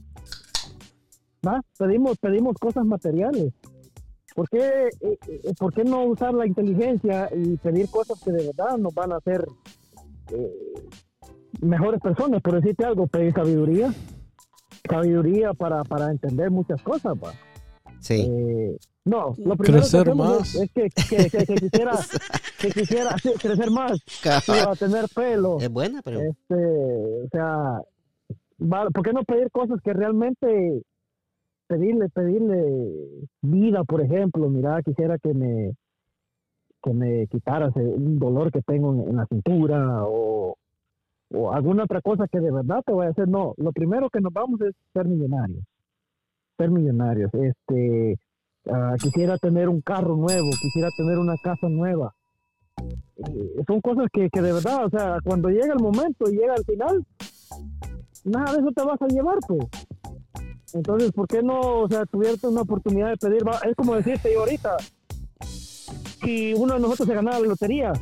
¿va? Pedimos pedimos cosas materiales. ¿Por qué, eh, eh, ¿Por qué no usar la inteligencia y pedir cosas que de verdad nos van a hacer eh, mejores personas? Por decirte algo, pedir sabiduría, sabiduría para, para entender muchas cosas, ¿va? Sí. Eh, no, lo primero Crecer que hacemos más. es, es que, que, que, que quisiera, que quisiera sí, crecer más, Cabal. a tener pelo, Es buena, pero... este, o sea, va- ¿por qué no pedir cosas que realmente pedirle, pedirle vida, por ejemplo? Mira, quisiera que me que me quitaras un dolor que tengo en, en la cintura o, o alguna otra cosa que de verdad te voy a hacer. No, lo primero que nos vamos es ser millonarios, ser millonarios. Este, ah, quisiera tener un carro nuevo, quisiera tener una casa nueva. Eh, son cosas que, que de verdad, o sea, cuando llega el momento y llega al final, nada de eso te vas a llevar, pues. Entonces, ¿por qué no, o sea, tuvieras una oportunidad de pedir? Va- Es como decirte yo ahorita, si uno de nosotros se ganara la lotería,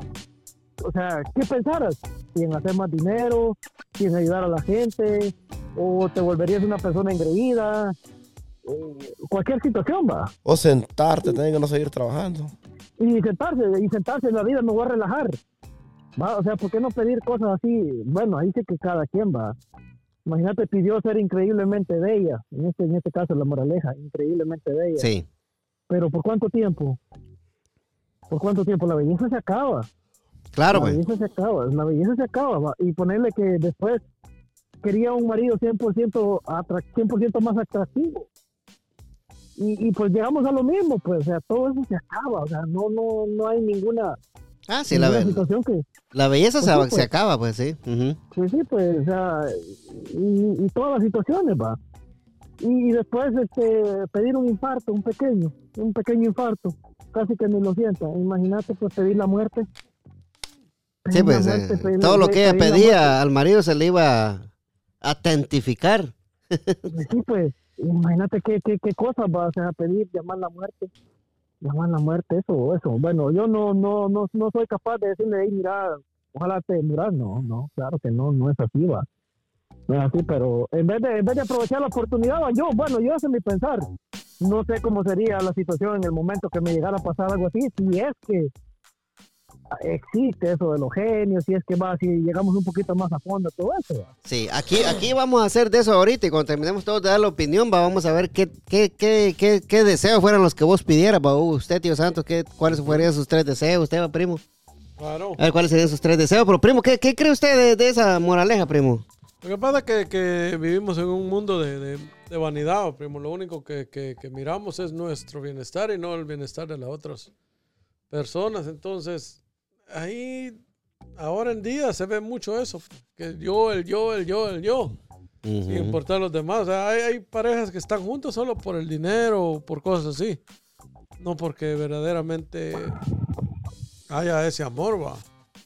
o sea, ¿qué pensaras? Si en hacer más dinero, si en ayudar a la gente, o te volverías una persona engreída, eh, cualquier situación, va. O sentarte, tener que no seguir trabajando. Y sentarse, y sentarse en la vida me voy a relajar, va. O sea, ¿por qué no pedir cosas así? Bueno, ahí sí que cada quien va. Imagínate, pidió ser increíblemente bella. En este, en este caso, la moraleja, increíblemente bella. Sí. Pero ¿por cuánto tiempo? ¿Por cuánto tiempo? La belleza se acaba. Claro, La pues. belleza se acaba. La belleza se acaba. ¿va? Y ponerle que después quería un marido cien por ciento, atrac- cien por ciento más atractivo. Y, y pues llegamos a lo mismo, pues, o sea, todo eso se acaba. O sea, no, no, no hay ninguna, Ah, sí, la, ninguna be- situación que... la belleza Pues se, sí, se pues. acaba, pues sí. Ujú. Pues sí, pues, o sea, y, y todas las situaciones, va. Y, y después, este, pedir un infarto, un pequeño, un pequeño infarto, casi que ni lo sienta. Imagínate, pues, pedir la muerte. Sí, Pedir pues la muerte, eh, pedir- todo lo que ella pedir la pedía al marido se le iba a atentificar. muerte. Sí, pues, imagínate qué, qué, qué cosas vas a pedir, llamar la muerte. Llamar la muerte, eso, eso. Bueno, yo no, no, no, no soy capaz de decirle, hey, mira, ojalá te muras. No, no, claro que no, no es así, va. No es así, pero en vez de, en vez de aprovechar la oportunidad, va, yo, bueno, yo ese es mi pensar. No sé cómo sería la situación en el momento que me llegara a pasar algo así, si es que existe eso de los genios, si es que va, si llegamos un poquito más a fondo, todo eso. ¿va? Sí, aquí, aquí vamos a hacer de eso ahorita y cuando terminemos todos de dar la opinión, va, vamos a ver qué, qué, qué, qué, qué deseos fueran los que vos pidieras, va. Uh, usted, tío Santos, ¿qué, ¿cuáles fueran sus tres deseos? Usted, va, primo. Claro. A ver, ¿cuáles serían sus tres deseos? Pero, primo, ¿qué, qué cree usted de, de esa moraleja, primo? Lo que pasa es que, que vivimos en un mundo de, de, de vanidad, primo. Lo único que, que, que miramos es nuestro bienestar y no el bienestar de las otras personas. Entonces, ahí, ahora en día se ve mucho eso. Que yo, el yo, el yo, el yo. Sin importar los demás. O sea, hay, hay parejas que están juntos solo por el dinero o por cosas así. No porque verdaderamente haya ese amor, va.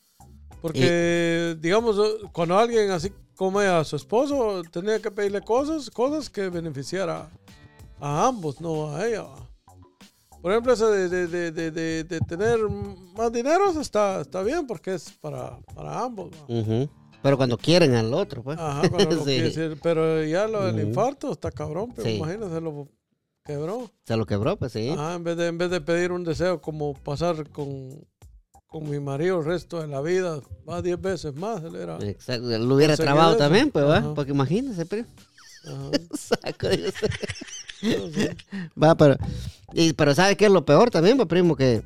Porque, digamos, cuando alguien así come a su esposo, tenía que pedirle cosas, cosas que beneficiara a ambos, no a ella, va. Por ejemplo, eso de, de, de, de, de, de tener más dinero está, está bien porque es para, para ambos, va. Ujú. Pero cuando quieren al otro, pues. Ajá, cuando lo Sí. quiere decir. Pero ya lo del Ujú. infarto está cabrón, pero Sí. imagínate, lo quebró. Se lo quebró, pues sí. Ajá, en vez de, en vez de pedir un deseo como pasar con, con mi marido el resto de la vida, va diez veces más, él era. Exacto. Lo hubiera Conseguir trabado eso. también, pues, va. Ajá. Porque imagínese, primo. Ajá. Saco de usted. No sé. Va, pero, y, pero ¿sabe qué es lo peor también, va, primo? Que...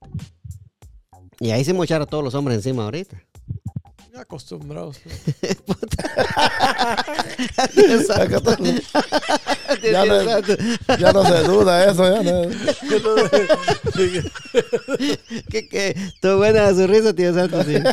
Y ahí se me echar a todos los hombres encima ahorita. Ya acostumbrados. Acá está. Ya no, ya no se duda eso. Ya no. que, que, estuvo buena su risa, tío Santos, sí.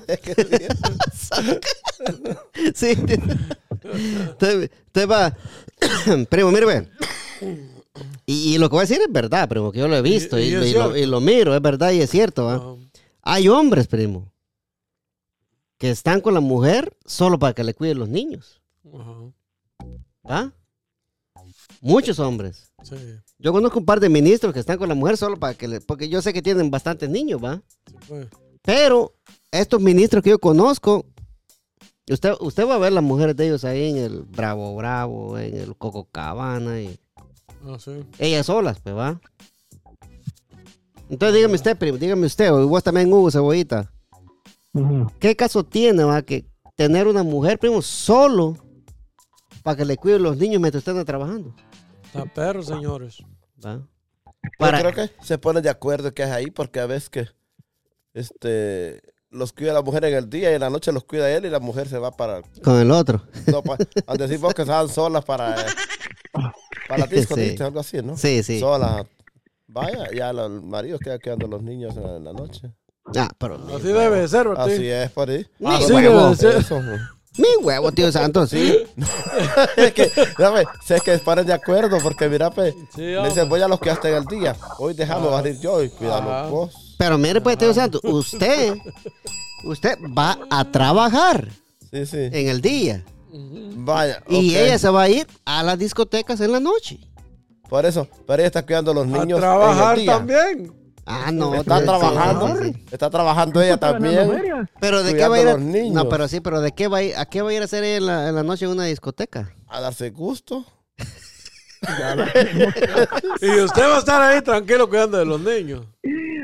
sí. Te, te va. Primo, mire, ve. Y, y lo que voy a decir es verdad, primo, que yo lo he visto Y- y, y es y lo, cierto. y lo miro, es verdad y es cierto, ¿va? Ajá. Hay hombres, primo, que están con la mujer solo para que le cuiden los niños, Ajá. ¿va? Muchos hombres. Sí, Yo conozco un par de ministros que están con la mujer solo para que le... Porque yo sé que tienen bastantes niños, ¿va? sí fue. Pero estos ministros que yo conozco, usted, usted va a ver las mujeres de ellos ahí en el Bravo Bravo, en el Coco Cabana, y Ah, sí. ellas solas, pues, ¿va? Entonces dígame usted, primo, dígame usted, o vos también, Hugo Cebollita, Ujú. ¿qué caso tiene, va, que tener una mujer, primo, solo para que le cuide los niños mientras usted anda trabajando? Está perro, señores. ¿Va? Yo Para... creo que se pone de acuerdo que es ahí porque a veces que este los cuida la mujer en el día y en la noche los cuida él y la mujer se va para Con el otro. no, pa, al decir vos que estaban solas para eh, para la disco, Sí. ¿viste? Algo así, ¿no? Sí, sí. Solas. Vaya, ya los maridos quedan quedando los niños en la, en la noche. Ah, pero... Así debe de ser, ¿verdad? Así es, por ahí. Mi Así huevo. debe de ser. Eso. Mi huevo, tío Santos, sí. Es que, dame, sé que se ponen de acuerdo porque mira, pe, Sí, le hombre. dicen voy a los que hasta en el día. Hoy dejamos Ah. salir yo y Ajá. cuidamos vos. Pero mire, pues, tío Santos, usted, usted va a trabajar Sí, sí. en el día. Ujú. Vaya. Y ok. ella se va a ir a las discotecas en la noche. Por eso, pero ella está cuidando a los A niños. trabajar en el día. también. Ah, no. Está tío, trabajando. sí, sí, sí. Está trabajando ella Está ganando también. feria. Pero de qué Cuidando va a ir a a... los niños. No, pero sí, pero de qué va a ir, ¿a qué va a ir a hacer ella en la, en la noche en una discoteca? A darse gusto. Y usted va a estar ahí tranquilo cuidando de los niños.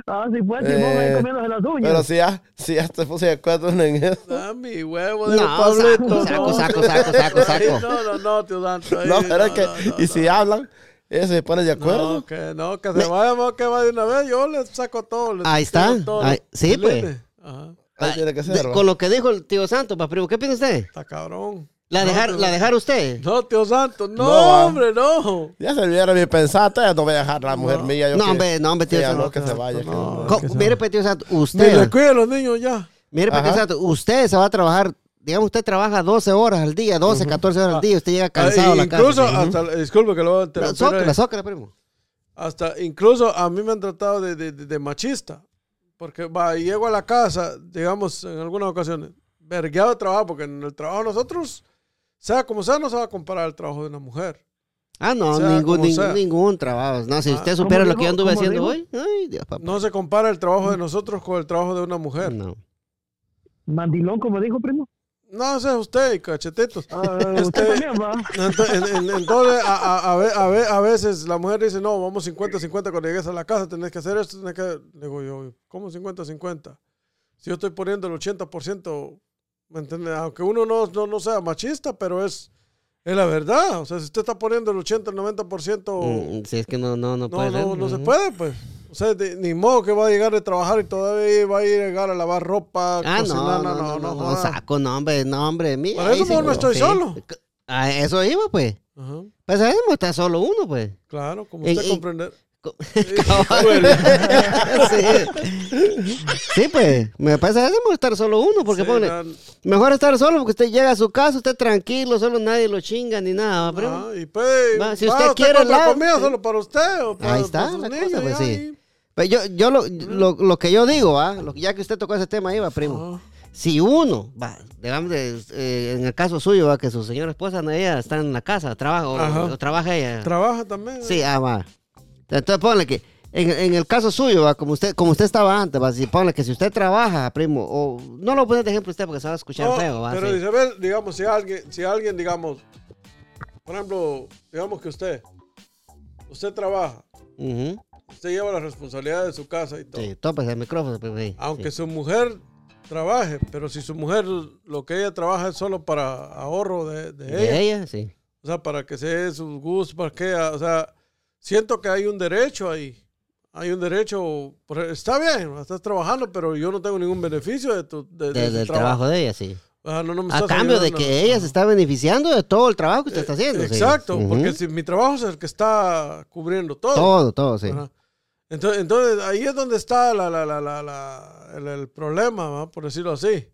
Ah, sí, pues, Eh, Simón, ahí comiéndose las uñas. Pero si ya, si ya te puse de acuerdo en eso. Ah, mi huevo de No, Pablito. saco, no. saco, saco, saco, saco. No, no, no, tío Santo. ahí, No, pero es que, no, y si no. hablan, ellos se ponen de acuerdo. No, que no, que se vaya, vamos, que va de una vez. Yo les saco todo. les Ahí está. tiro todo Ahí- los sí, pues. pilines. Ajá. Ahí tiene que ser. De- ¿va? con lo que dijo el tío Santo, pa, primo, ¿qué piensa usted? Está cabrón. ¿La No, dejar, tío la Santo. dejar usted? No, tío Santo, no, No, ah. hombre, no. Ya se olvidaron mi pensado, ya no voy a dejar a la mujer No. mía. Yo No, que- hombre, no, hombre, tío Sí, Santo. no, que se vaya. que- No. Co- que se Mire, va. pues, tío Santo, Ni le usted, cuiden a los niños ya. mire, pues, tío Ajá. Santo, usted se va a trabajar, digamos, usted trabaja doce horas al día, doce, catorce horas al día, usted llega cansado Ah, a la incluso, casa. hasta, disculpe que lo voy a La interrumpir. zócala, ahí. zócala, primo. Hasta incluso a mí me han tratado de, de, de- de machista. Porque va, y llego a la casa, digamos, en algunas ocasiones, vergueado de trabajo, porque en el trabajo nosotros, sea como sea, no se va a comparar el trabajo de una mujer. Ah, no, O sea, ningún, como ning- sea. ningún trabajo. No, si Ah, usted supiera ¿cómo lo que yo dijo? anduve ¿Cómo haciendo dijo? hoy, ay, Dios, papá. No se compara el trabajo de nosotros con el trabajo de una mujer. No. Mandilón, como dijo, primo. No, ese es usted, cachetitos. Ah, Este- usted también va. Ento- en- en- Entonces, a, a- a ve- a ve- a veces la mujer dice, no, vamos cincuenta cincuenta cuando llegues a la casa, tenés que hacer esto, tenés que... Le digo yo, ¿cómo cincuenta cincuenta? Si yo estoy poniendo el ochenta por ciento, ¿me entiendes? Aunque uno no, no, no sea machista, pero es, es la verdad. O sea, si usted está poniendo el ochenta, el noventa por ciento, Mm, si es que no, no, no no, puede no, ser. no se Ujú. puede, pues. O sea, de- ni modo que va a llegar de trabajar y todavía va a ir a llegar a lavar ropa, Ah, cocinar, no, no, no, no, no, joda. saco, no, hombre, no, hombre. Mira, Por eso ahí sí, mejor no estoy sí. solo. Ah, eso iba, pues. Ajá, Pues ahí no está solo uno, pues. claro, como Y- usted y- comprende. Co- Bueno. sí. Sí, pues. Me parece que mejor estar solo uno, porque Sí, pone. no, Mejor estar solo porque usted llega a su casa, usted tranquilo, solo nadie lo chinga ni nada, ¿va, primo? ah, y pues, Va, si va, usted quiere compra helado, comida sí. solo para usted o para, Ahí está para sus la niños, cosa, pues, ya, sí. y- Pues yo, yo lo, lo, lo que yo digo, ¿ah? Lo- ya que usted tocó ese tema ahí, va, primo. Ajá. Si uno, va, digamos, de- eh, en el caso suyo, va, que su señora esposa, no, ella está en la casa, trabaja, o, Ajá. o trabaja ella. Trabaja también. Sí, ah, va. Entonces ponle que, en, en el caso suyo, va, como usted, como usted estaba antes, va, si ponle que si usted trabaja, primo, o no lo pone de ejemplo usted porque se va a escuchar No, feo, va. pero sí. dice, a ver, digamos, si alguien, si alguien, digamos, por ejemplo, digamos que usted, usted trabaja, Ujú. usted lleva la responsabilidad de su casa y todo. Sí, topas el micrófono, pues, sí, Aunque sí. su mujer trabaje, pero si su mujer lo que ella trabaja es solo para ahorro de, de ella, De ella, sí. o sea, para que se dé sus gustos, para que, ella- o sea, siento que hay un derecho ahí. Hay un derecho, por- está bien, estás trabajando, pero yo no tengo ningún beneficio de tu de, de De- tu del trabajo de ella, sí. Ah, no, no me A estás cambio de ayudando. que ella se está beneficiando de todo el trabajo que usted Eh, está haciendo. sí. Exacto, Ujú. porque si mi trabajo es el que está cubriendo todo. Todo, todo, sí. Ajá. Entonces, entonces ahí es donde está la, la, la, la, la- el, el problema, ¿va? Por decirlo así.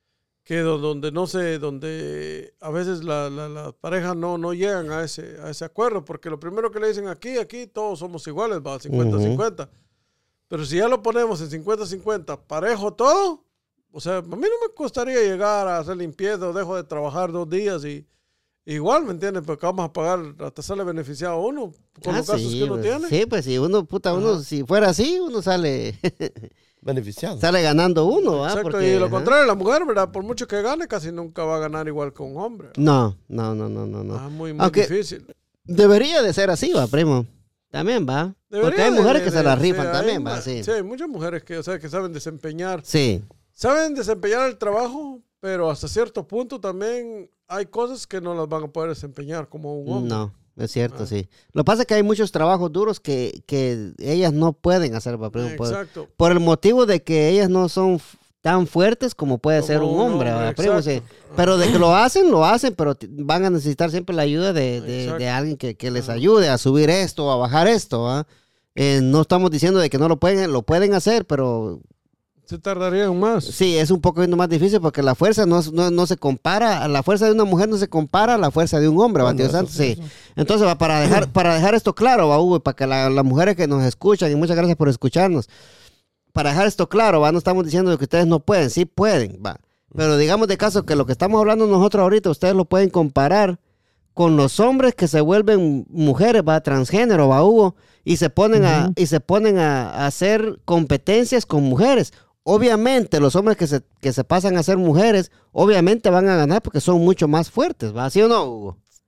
Que do- donde no sé, donde a veces la- la- las parejas no, no llegan a ese, a ese acuerdo, porque lo primero que le dicen aquí, aquí todos somos iguales, va, cincuenta cincuenta. Pero si ya lo ponemos en cincuenta cincuenta, parejo todo, o sea, a mí no me costaría llegar a hacer limpieza o dejo de trabajar dos días y igual, ¿me entiendes? Porque vamos a pagar, hasta sale beneficiado a uno con Ah, los gastos sí, que uno pues, tiene. sí, pues si uno, puta, uno, Ajá. si fuera así, uno sale, Beneficiado. sale ganando uno, ¿ah? Exacto, Porque, y lo ajá. contrario, la mujer, ¿verdad? Por mucho que gane, casi nunca va a ganar igual que un hombre. No, no, no, no, no, no. Ah, muy, muy Aunque- difícil. Debería de ser así, va, primo. También va. Porque Debería hay de- mujeres de- que se de- la sí, rifan hay también, ma- va, sí. Sí, hay muchas mujeres que, o sea, que saben desempeñar. Sí, Saben desempeñar el trabajo, pero hasta cierto punto también hay cosas que no las van a poder desempeñar como un hombre. no, es cierto, Ah. sí. Lo que pasa es que hay muchos trabajos duros que, que ellas no pueden hacer, va, primo, por, Exacto. por el motivo de que ellas no son f- tan fuertes como puede Como ser un un hombre, hombre, va, primo, sí. exacto. Pero de que lo hacen, lo hacen, pero t- van a necesitar siempre la ayuda de, de- Exacto. de alguien que, que les Ajá. ayude a subir esto o a bajar esto, ¿va? Eh, no estamos diciendo de que no lo pueden, lo pueden hacer, pero Se tardarían más. sí, es un poco más difícil porque la fuerza no, no, no se compara, la fuerza de una mujer no se compara a la fuerza de un hombre, ¿va, Bueno, tío eso Santos? sí, Sí. eso. Entonces, va, para dejar, para dejar esto claro, va, Hugo, para que la- las mujeres que nos escuchan, y muchas gracias por escucharnos, para dejar esto claro, va, no estamos diciendo que ustedes no pueden, sí pueden, va. Pero digamos de caso que lo que estamos hablando nosotros ahorita, ustedes lo pueden comparar con los hombres que se vuelven mujeres, va, transgénero, va, Hugo, y se ponen a, Ujú. y se ponen a, a hacer competencias con mujeres. Obviamente, los hombres que se, que se pasan a ser mujeres, obviamente van a ganar porque son mucho más fuertes, ¿va? ¿Sí o no, Hugo?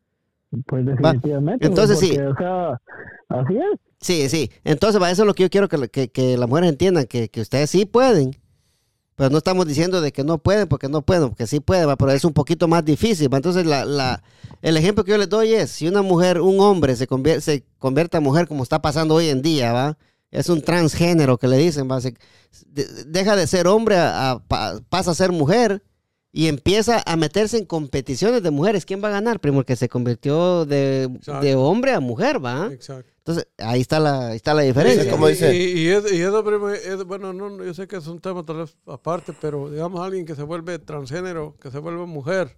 Pues definitivamente. Entonces, porque, sí. O sea, así es. Sí, sí. Entonces, para eso es lo que yo quiero que, que, que las mujeres entiendan, que, que ustedes sí pueden. Pero no estamos diciendo de que no pueden, porque no pueden, porque sí pueden, ¿va? Pero es un poquito más difícil, ¿va? Entonces, la, la, el ejemplo que yo les doy es, si una mujer, un hombre se convierte, se convierte a mujer como está pasando hoy en día, ¿va? Es un transgénero que le dicen, ¿va? Se, de, deja de ser hombre, a, a, pa, pasa a ser mujer y empieza a meterse en competiciones de mujeres. ¿Quién va a ganar? Primero, que se convirtió de, de hombre a mujer, ¿va? Exacto. Entonces, ahí está la, ahí está la diferencia. Sí, como dice. Y, y, es, y es, es, bueno, no, yo sé que es un tema tal vez aparte, pero digamos alguien que se vuelve transgénero, que se vuelve mujer.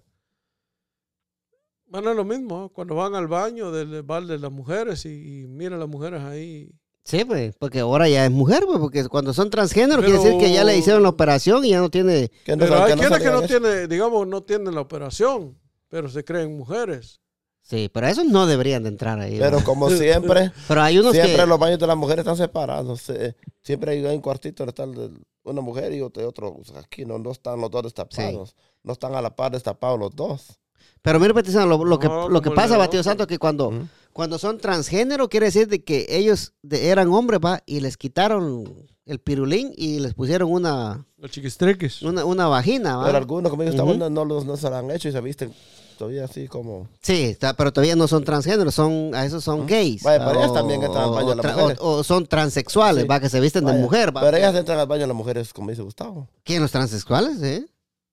Bueno, es lo mismo, ¿eh? Cuando van al baño del bar de las mujeres y, y miran a las mujeres ahí. Sí, pues, porque ahora ya es mujer, pues, porque cuando son transgénero Pero, quiere decir que ya le hicieron la operación y ya no tiene... Que no, Pero hay que no quienes que no salgan tienen, digamos, no tienen la operación, pero se creen mujeres. Sí, pero esos no deberían de entrar ahí. Pero ¿no? como siempre, Pero hay unos siempre que... los baños de las mujeres están separados. Se- siempre hay un cuartito donde está el- una mujer y otro. otro. O sea, aquí no, no están los dos destapados. Sí. No están a la par destapados los dos. Pero mire, Petizano, lo, lo que, No, lo que como pasa, el va, tío otro. Santo, que cuando, Ujú. cuando son transgénero quiere decir de que ellos de- eran hombres, va, y les quitaron el pirulín y les pusieron una, Los chiquistreques. una, una vagina, va. Pero algunos, como ellos Ujú. estaban, no, los- no se la han hecho y se visten todavía así como... Sí, está- pero todavía no son transgénero, son, a esos son gays. Vaya, ¿va? pero ellas O- también entran al baño de las tra- mujeres. o, o son transexuales, Sí. va, que se visten de Vaya, mujer, va. Pero ellas entran al baño de las mujeres, como dice Gustavo. ¿Quién, los transexuales, eh?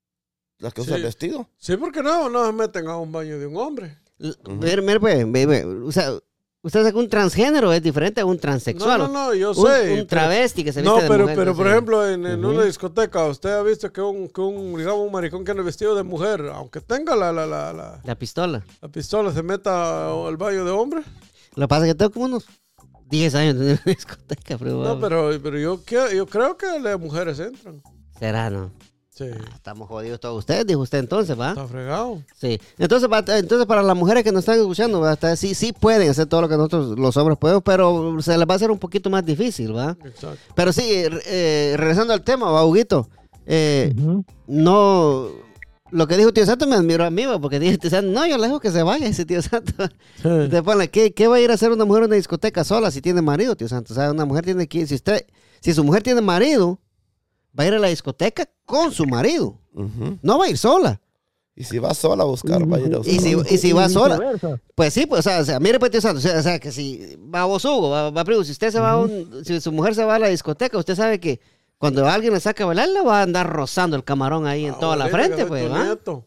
Las que Sí. usan el vestido. Sí, porque no, no se meten a un baño de un hombre. L- Mire, mire, pues, mire, mire, o sea, usted sabe que un transgénero es diferente a un transexual. No, no, no, yo un, sé. un pero- travesti que se viste No, de pero, mujer. pero no por sé. ejemplo, en, en Ujú. una discoteca, usted ha visto que un, que un, digamos, un maricón que anda vestido de mujer, aunque tenga la, la, la, la, La pistola. la pistola, se meta al baño de hombre. Lo que pasa es que tengo como unos diez años en una discoteca, pero... No, pero, pero yo, que- yo creo que las mujeres entran. Será, ¿no? Sí, Ah, estamos jodidos todos ustedes, dijo usted entonces, ¿va? está fregado. Sí. Entonces, va- entonces para las mujeres que nos están escuchando, ¿va? Hasta sí, sí pueden hacer todo lo que nosotros los hombres podemos, pero se les va a hacer un poquito más difícil, ¿va? Exacto. Pero sí, eh, regresando al tema, ¿va, Huguito? Eh, Ujú. no... Lo que dijo Tío Santo me admiró a mí, ¿va? Porque dije, Tío Santo, no, yo le dejo que se vaya ese Tío Santo. Te pone, ¿qué, ¿qué va a ir a hacer una mujer en una discoteca sola si tiene marido, Tío Santo? O sea, una mujer tiene que ir, si usted, si su mujer tiene marido, va a ir a la discoteca con su marido. Ujú. No va a ir sola. Y si va sola a buscar, va a ir a buscar. Y si, y si va sola, Viceversa. pues sí, pues, o sea, o sea, mire, pues, Tío Santo, o sea, o sea, que si va vos, Hugo, va, va primo, si usted se va a un, si su mujer se va a la discoteca, usted sabe que cuando alguien le saca a bailar, le va a andar rozando el camarón ahí en toda la Ahorita frente, que pues, soy tu ¿va? nieto.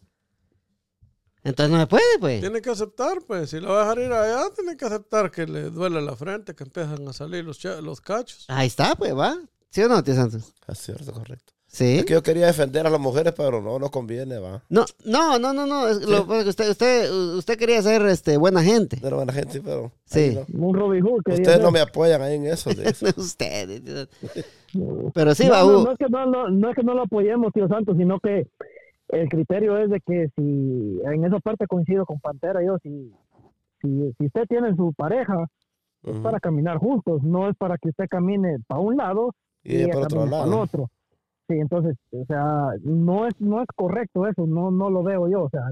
Entonces no se puede, pues. Tiene que aceptar, pues. Si lo va a dejar ir allá, tiene que aceptar que le duele la frente, que empiezan a salir los, cha- los cachos. Ahí está, pues, ¿va? ¿Sí o no, Tío Santos? Es cierto, correcto. Sí. Es que yo quería defender a las mujeres, pero no, no conviene, va. No, no, no, no, no. es lo- porque usted, usted, usted quería ser este, buena gente. Pero buena gente, pero... Sí. ahí no. Un Robin Hood. quería Ustedes no ser. me apoyan ahí en eso. De eso. Usted. Pero sí, no, va, no, Hugo. no es que no, no, no es que no lo apoyemos, tío Santos, sino que el criterio es de que si en esa parte coincido con Pantera, yo si, si, si usted tiene su pareja, es Ujú. para caminar juntos, no es para que usted camine para un lado Y ella ella por otro camine para el lado. otro. Sí, entonces, o sea, no es no es correcto eso, no no lo veo yo, o sea,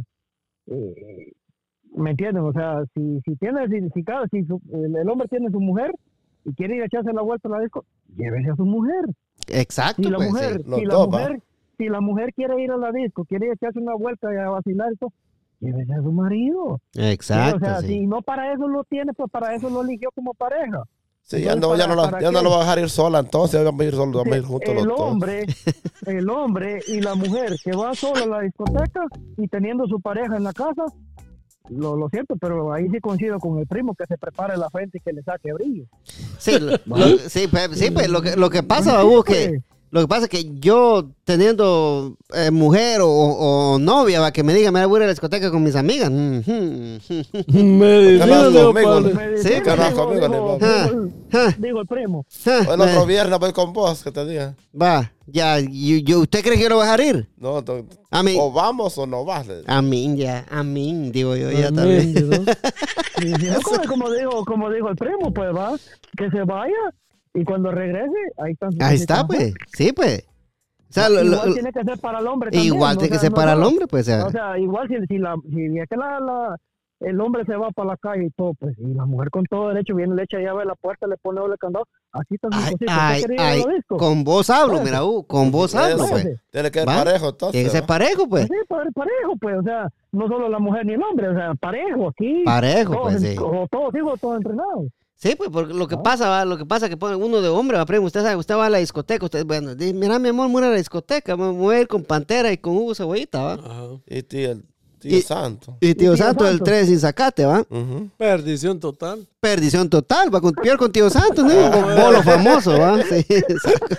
eh, ¿me entienden? O sea, si si tiene si, si, cada, si su- el, el hombre tiene su mujer y quiere ir a echarse la vuelta a la disco, llévese a su mujer. Exacto, Si la pues, mujer, sí. Los si la dos, ¿va? mujer, si la mujer quiere ir a la disco, quiere ir a echarse una vuelta y a vacilar esto, llévese a su marido. Exacto, o sea, sí. si no para eso lo tiene, pues para eso lo eligió como pareja. Sí, ya Entonces, no, ya ¿para- no, la- para ya no qué? lo va a dejar ir sola, entonces vamos a ir solos, vamos a ir juntos el los dos. hombre, el hombre y la mujer que va solo a la discoteca y teniendo su pareja en la casa, lo, lo siento, pero ahí sí coincido con el primo que se prepare la frente y que le saque brillo. Sí, lo, lo- sí, pues, sí, pues, lo que, lo que pasa, Hugo, que lo que pasa es que yo teniendo eh, mujer o, o novia, va, que me diga, me voy a ir a la discoteca con mis amigas. mm, mm, mm, Medicina, no, Leo conmigo, Padre. Me Sí, dice, que no, digo, conmigo, digo, ni va. digo el- ah, digo el primo. ah, O el otro eh, viernes voy con vos, que te diga. Va, ya, yo, yo- ¿usted cree que yo lo voy a dejar ir? No, to- A mí, o vamos o no vas. le digo. a mí, ya, a mí, digo yo, ya Amén, también. ¿no? Y si no, como, como dijo, como dijo el primo, pues va, que se vaya y cuando regrese, ahí están sus Ahí está, cositas, pues, sí, pues. O sea, lo- igual lo- tiene que ser para el hombre también. igual ¿no? tiene O que sea, ser no para el solo- hombre, pues, o sea, O sea, igual si, si, la, si es que la, la, el hombre se va para la calle y todo, pues, y la mujer con todo derecho viene, le echa llave a la puerta, le pone doble candado, así está Ay, imposible. ay, ay, con vos hablo, Pues, mira, uh, con vos hablo, Eso, pues. pues. Tiene que ser ¿Va? parejo, entonces. Tiene que ser ¿va? parejo, pues. Sí, pare- parejo, pues, o sea, no solo la mujer ni el hombre, o sea, parejo aquí. Parejo, todos, pues, en- sí. o todos hijos, todos entrenados. Sí, pues, porque lo que pasa, va, lo que pasa es que pone uno de hombre, va, primo, usted sabe, usted va a la discoteca, usted, bueno, dice, mira, mi amor, voy a ir a la discoteca, me voy a ir con Pantera y con Hugo Cebollita, va. Ajá. Y tío, el tío Y- santo. Y tío tío Santo el Santo. tres sin sacate, va. Ujú. Perdición total. Perdición total, va con, peor con tío Santo, ¿no? Con bolo famoso, va. Sí, exacto.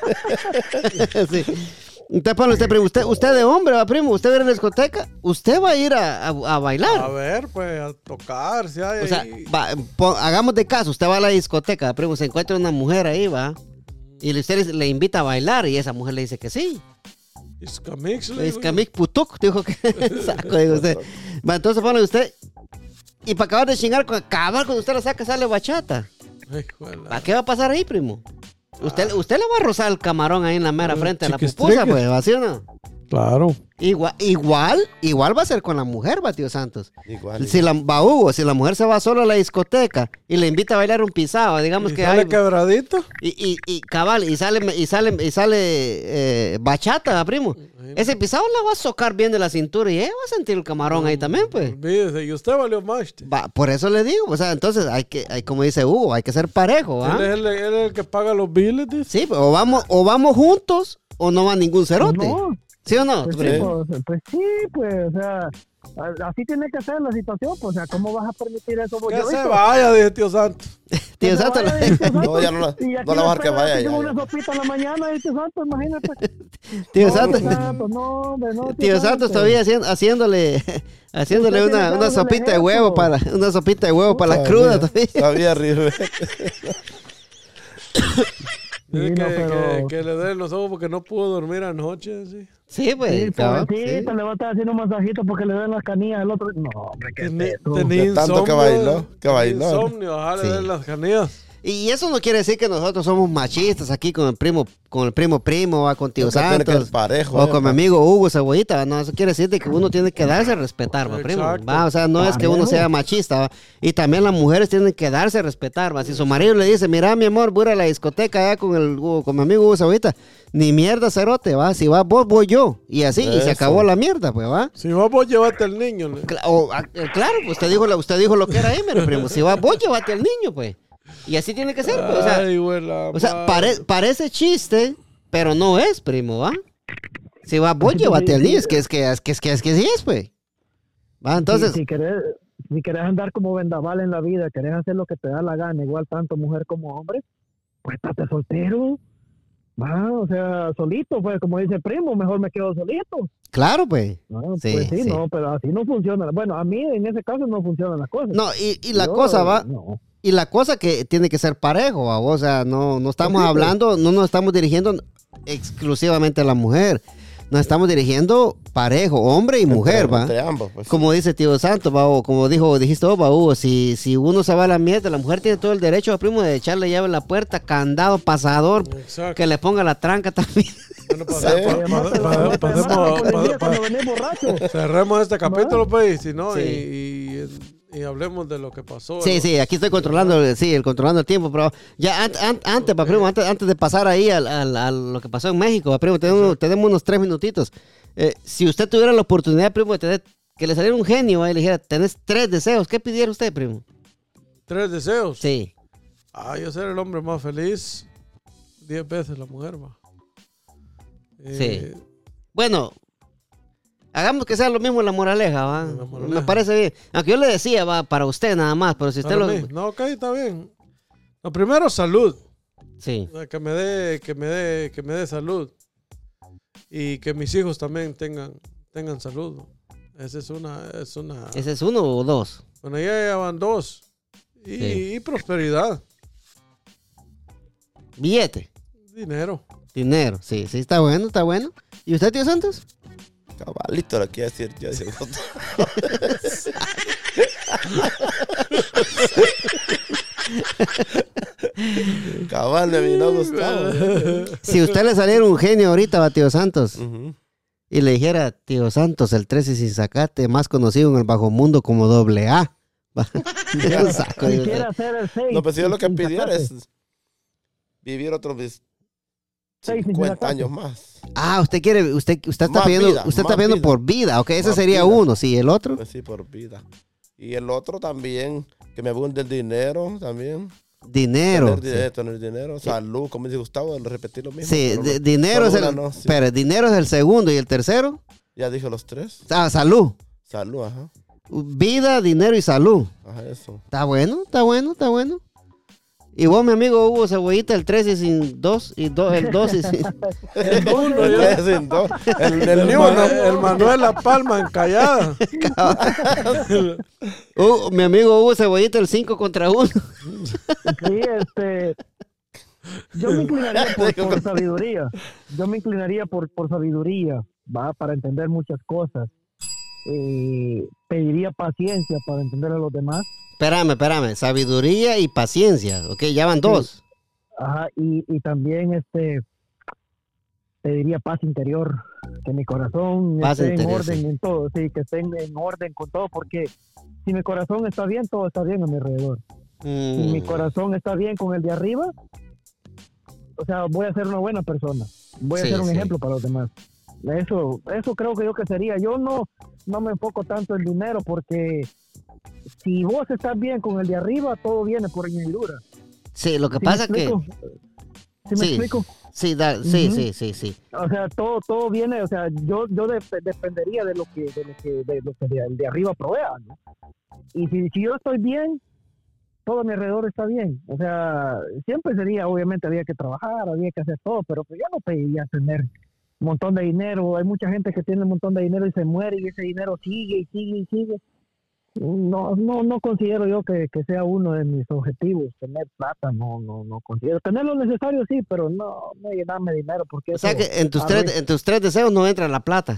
Sí. Entonces, Pablo, usted, primo, usted, usted de hombre, va, primo, usted va a ir a la discoteca, usted va a ir a, a, a A bailar. ver, pues, a tocar, si hay O sea, ahí. va, po- hagamos de caso, usted va a la discoteca, primo, se encuentra una mujer ahí, va. Y usted le, le invita a bailar y esa mujer le dice que sí. Iscamix, le Es digo que a mí putuc, dijo que saco, digo usted. Va, entonces pone usted. Y para acabar de chingar, con acabar cuando usted la saca, sale bachata. yo. Hijo de la- ¿Para qué va a pasar ahí, primo? Usted, usted le va a rozar el camarón ahí en la mera Eh, frente de la chiquistrique. pupusa, pues, ¿va sí o no? Claro. Igual, igual, igual va a ser con la mujer, va, tío Santos. Igual. Si la, va Hugo, si la mujer se va solo a la discoteca y le invita a bailar un pisado, digamos ¿Y que sale hay, quebradito? y, y, y cabal, y sale, y sale, y sale eh, bachata, ¿va, primo. Ese pisado la va a socar bien de la cintura y ella va a sentir el camarón ahí también, pues. Olvídese, y usted valió más. tío. Va, por eso le digo, o sea, entonces hay que, hay, como dice Hugo, hay que ser parejo, ¿va? Él es, el, él es el que paga los billetes. dice. Sí, pues, o vamos, o vamos juntos o no va ningún cerote. No, ¿Sí o no? pues, sí, primo? pues, pues sí, pues, o sea, a- así tiene que ser la situación, pues, o sea, ¿cómo vas a permitir eso? Pues, Que yo he se visto- vaya, dije tío Santo. Tío que se Santo, vaya, le- dice Santo, No, ya no la- y aquí no la voy a dejar que espera vaya, que ya, tenga ya. una sopita en la mañana, dice Santo, imagínate. tío No, Santos, Santos, no, hombre, no, tío Santos todavía haciendo, haciéndole, haciéndole Usted tiene una, que una darle sopita de ejemplo. huevo para, una sopita de huevo para la Sabía- cruda todavía. Sabía River. Dice Sí, que, no, pero- que, que le den los ojos porque no pudo dormir anoche. ¿sí? Sí, pues. Sí, cabal, pobrecito, sí. le va a estar haciendo un masajito porque le den las canillas al otro. No, hombre, qué Tení- es eso? Tenía De tanto que insomnio, bailó, que tenía bailó. Insomnio, ajá, le Sí. den las canillas. Y eso no quiere decir que nosotros somos machistas aquí con el primo, con el primo primo, va con tío Porque tiene que Santos. ser parejo, O eh, con mi pa. amigo Hugo Cebollita, ¿va? No, eso quiere decir de que uno tiene que darse a respetar, va, primo. Exacto. ¿va? O sea, no es que uno sea machista, ¿va? Y también las mujeres tienen que darse a respetar, ¿va? Si su marido le dice, mira, mi amor, voy a ir a la discoteca allá con, el, Hugo- con mi amigo Hugo Cebollita, ni mierda, cerote, ¿va? Si vas vos, voy yo. Y así, y se Eso. acabó la mierda, pues, ¿va? Si vas vos, llévate al niño. le- Cla- o, ah, eh, claro, pues usted dijo, la- usted dijo lo que era ahí, mire, primo. Si vas vos, llévate al niño, pues. Y así tiene que ser, pues. O sea, Ay, güey, la o sea, madre. pare- parece chiste, pero no es, primo, ¿va? Si va vos, Sí, llévate sí, al sí. niño, es que es que es que es que es que sí es, pues. Va, entonces, Si, si, querés, si querés andar como vendaval en la vida, querés hacer lo que te da la gana, igual tanto mujer como hombre, pues estate soltero. Va, o sea, solito, pues como dice el primo, mejor me quedo solito. claro, pues. ¿no? Sí, pues sí, sí. no, pero así no funciona. Bueno, a mí en ese caso no funcionan las cosas. No, y, y la Yo, cosa va, No. y la cosa que tiene que ser parejo, ¿va? O sea, no, no estamos Sí, pues. hablando, no nos estamos dirigiendo exclusivamente a la mujer. Nos estamos dirigiendo parejo, hombre y mujer, Entre- ¿va? Entre ambos, pues. Como dice tío Santos, va, o como dijo, dijiste vos, va, Hugo, si, si uno se va a la mierda, la mujer tiene todo el derecho, primo, de echarle llave a la puerta, candado, pasador, Exacto. que le ponga la tranca también. Bueno, pa- Sí. pa- Además, pa- te lo pa- metes pasemos más a- con el pa- día pa- cuando venís borracho. cerremos este capítulo, pues, y si no, Sí. y, y, y hablemos de lo que pasó. Sí, ¿no? sí, aquí estoy controlando, sí, el controlando el tiempo, pero ya an- an- antes, pa, primo, antes, antes de pasar ahí al, al- a lo que pasó en México, pa, primo, tenemos, tenemos unos tres minutitos. Eh, si usted tuviera la oportunidad, primo, de tener, que le saliera un genio ahí y le dijera, tenés tres deseos, ¿qué pidiera usted, primo? Tres deseos. Sí. Ah, yo ser el hombre más feliz. Diez veces la mujer, va. Eh, Bueno, hagamos que sea lo mismo la moraleja, ¿va? La moraleja. Me parece bien. Aunque yo le decía, va, para usted nada más, pero si usted para lo... mí. No, ok, está bien. Lo primero, salud. Sí, O sea, Que me dé, que me dé, que me dé salud. Y que mis hijos también tengan, tengan salud. ¿no? Esa es una, es una. ese es uno o dos. Bueno, ya ya van dos. Y, Sí. y prosperidad. Billete, Dinero. dinero, sí, sí, está bueno, está bueno. ¿Y usted, tío Santos? Cabalito lo quiero decir yo. Dice, cabal, de mí no gustaba. Si usted le saliera un genio ahorita, va, tío Santos, Ujú. y le dijera, tío Santos, el trece sin sacate, más conocido en el bajo mundo como doble A, Un saco, digo, Quisiera hacer el seis. No, pues yo lo que sin pidiera casarse. es vivir otros vis- Seis sin cincuenta casarse. años más. Ah, usted quiere, usted, usted está Más pidiendo, vida, usted está más pidiendo vida. por vida, ok, ese Más sería vida. uno, sí, el otro. Pues sí, por vida. Y el otro también, que me abunde el dinero también. Dinero. Tener, di- tener dinero, salud, como dice Gustavo, repetir lo mismo. Sí, pero de- no- dinero es solo el, una no, sí. espera, dinero es el segundo y el tercero, Ya dije los tres. ah, salud. Salud, ajá. Vida, dinero y salud. Ajá, eso. Está bueno, está bueno, está bueno. Y vos, mi amigo Hugo Cebollita, el tres y sin dos, y do- el dos y sin... El uno, El ya. tres sin dos. El, el, El, ni Ma- uno. el Manuel La Palma encallada. Hugo- mi amigo Hugo Cebollita, el cinco contra uno. Sí, este. Yo me inclinaría por, por sabiduría. Yo me inclinaría por, por sabiduría, va, para entender muchas cosas. Eh, pediría paciencia para entender a los demás. Espérame, espérame, sabiduría y paciencia, ok, ya van dos. Ajá, y, y también este pediría paz interior, que mi corazón Paz esté interior, en orden sí. en todo, sí, que esté en, en orden con todo, porque si mi corazón está bien, todo está bien a mi alrededor. Si mi Mm, corazón está bien con el de arriba, o sea, voy a ser una buena persona, voy a Sí, ser un sí. ejemplo para los demás. Eso, eso creo que yo que sería. Yo no, no me enfoco tanto en dinero, porque si vos estás bien con el de arriba, todo viene por añadidura. sí, lo que ¿Sí pasa me que... explico? ¿Sí me Sí. explico? Sí, da- sí, Ujú. sí, sí, sí. O sea, todo, todo viene, o sea, yo, yo de- dependería de lo que, de lo que, de lo que de, de arriba provea, ¿no? Y si, si yo estoy bien, todo a mi alrededor está bien. O sea, siempre sería, obviamente había que trabajar, había que hacer todo, pero pues ya no pediría tener un montón de dinero. Hay mucha gente que tiene un montón de dinero y se muere y ese dinero sigue y sigue y sigue. No, no, no considero yo que, que sea uno de mis objetivos tener plata, no, no, no considero. Tener lo necesario sí, pero no, no llenarme de dinero, porque O sea eso que en tus, arruina. tres, en tus tres deseos no entra la plata.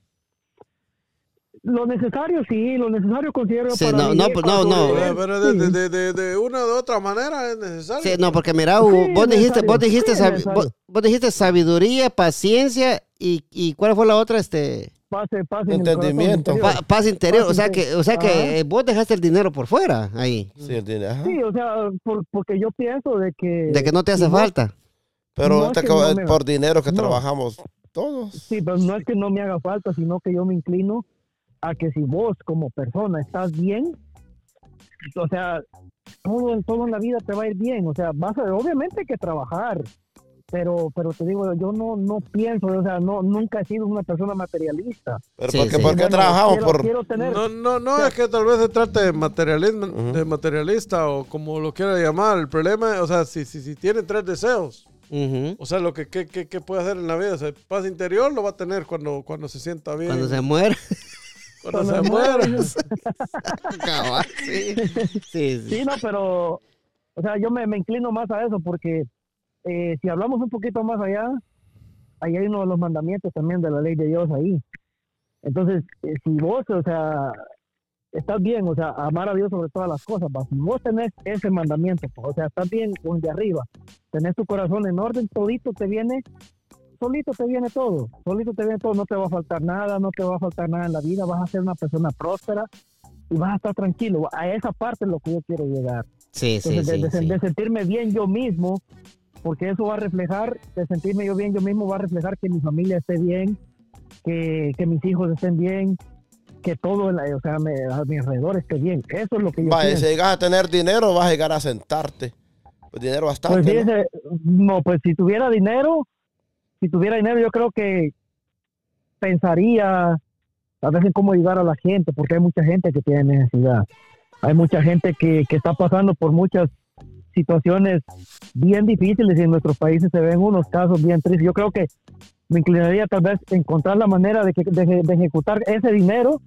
Lo necesario sí, lo necesario considero Sí, para no, vivir, no, pues, para no, no. sobrevivir, Pero de, sí. de, de, de, de una u otra manera es necesario. Sí, no, porque mira, Hugo, Sí, vos es dijiste, vos necesario, dijiste, sí, es sabi- necesario. vos, vos dijiste sabiduría, paciencia y, y ¿cuál fue la otra? Este, Pase, pase en el Entendimiento. corazón pa- paz interior. Paz O sea interior. que, o sea que Ajá. eh, vos dejaste el dinero por fuera ahí, Sí, el dinero, ajá. Sí, o sea, por- porque yo pienso de que... de que no te hace si vos- falta. Pero No, ahorita es que que no es me- por dinero que no. trabajamos todos. Sí, pero no es que no me haga falta, sino que yo me inclino a que si vos como persona estás bien, o sea, todo, todo en la vida te va a ir bien. O sea, vas a, obviamente hay que trabajar, pero pero te digo, yo no no pienso, o sea, no nunca he sido una persona materialista. Pero Sí, ¿por qué, sí. por qué Bueno, trabajamos? quiero, por quiero tener... No, no, no, es que tal vez se trate de materialismo, Ujú. de materialista o como lo quiera llamar. El problema, o sea, si, si, si tiene tres deseos, Ujú. o sea, lo que, que, que, que puede hacer en la vida, o sea, paz interior lo va a tener cuando, cuando se sienta bien. Cuando se muere. Cuando Cuando se muera. muera. Cabal, sí. Sí, sí. Sí, no, pero, o sea, yo me, me inclino más a eso porque eh, si hablamos un poquito más allá, ahí hay uno de los mandamientos también de la ley de Dios ahí. Entonces, eh, si vos, o sea, estás bien, o sea, amar a Dios sobre todas las cosas, ¿va? Si vos tenés ese mandamiento, o sea, estás bien con de arriba, tenés tu corazón en orden, todito te viene, solito te viene todo, solito te viene todo, no te va a faltar nada, no te va a faltar nada en la vida, vas a ser una persona próspera y vas a estar tranquilo. A esa parte es lo que yo quiero llegar. Sí, sí, Entonces, de, sí, de- sí. de sentirme bien yo mismo, porque eso va a reflejar, de sentirme yo bien yo mismo va a reflejar que mi familia esté bien, que, que mis hijos estén bien, que todo en la- o sea, me- a mi alrededor esté bien. Eso es lo que yo Vaya, si pienso. llegas a tener dinero, vas a llegar a sentarte. Pues dinero bastante, Pues ¿no? fíjese, no, pues si tuviera dinero, si tuviera dinero yo creo que pensaría a veces en cómo ayudar a la gente, porque hay mucha gente que tiene necesidad. Hay mucha gente que, que está pasando por muchas situaciones bien difíciles y en nuestros países se ven unos casos bien tristes. Yo creo que me inclinaría tal vez a encontrar la manera de, que, de, de ejecutar ese dinero,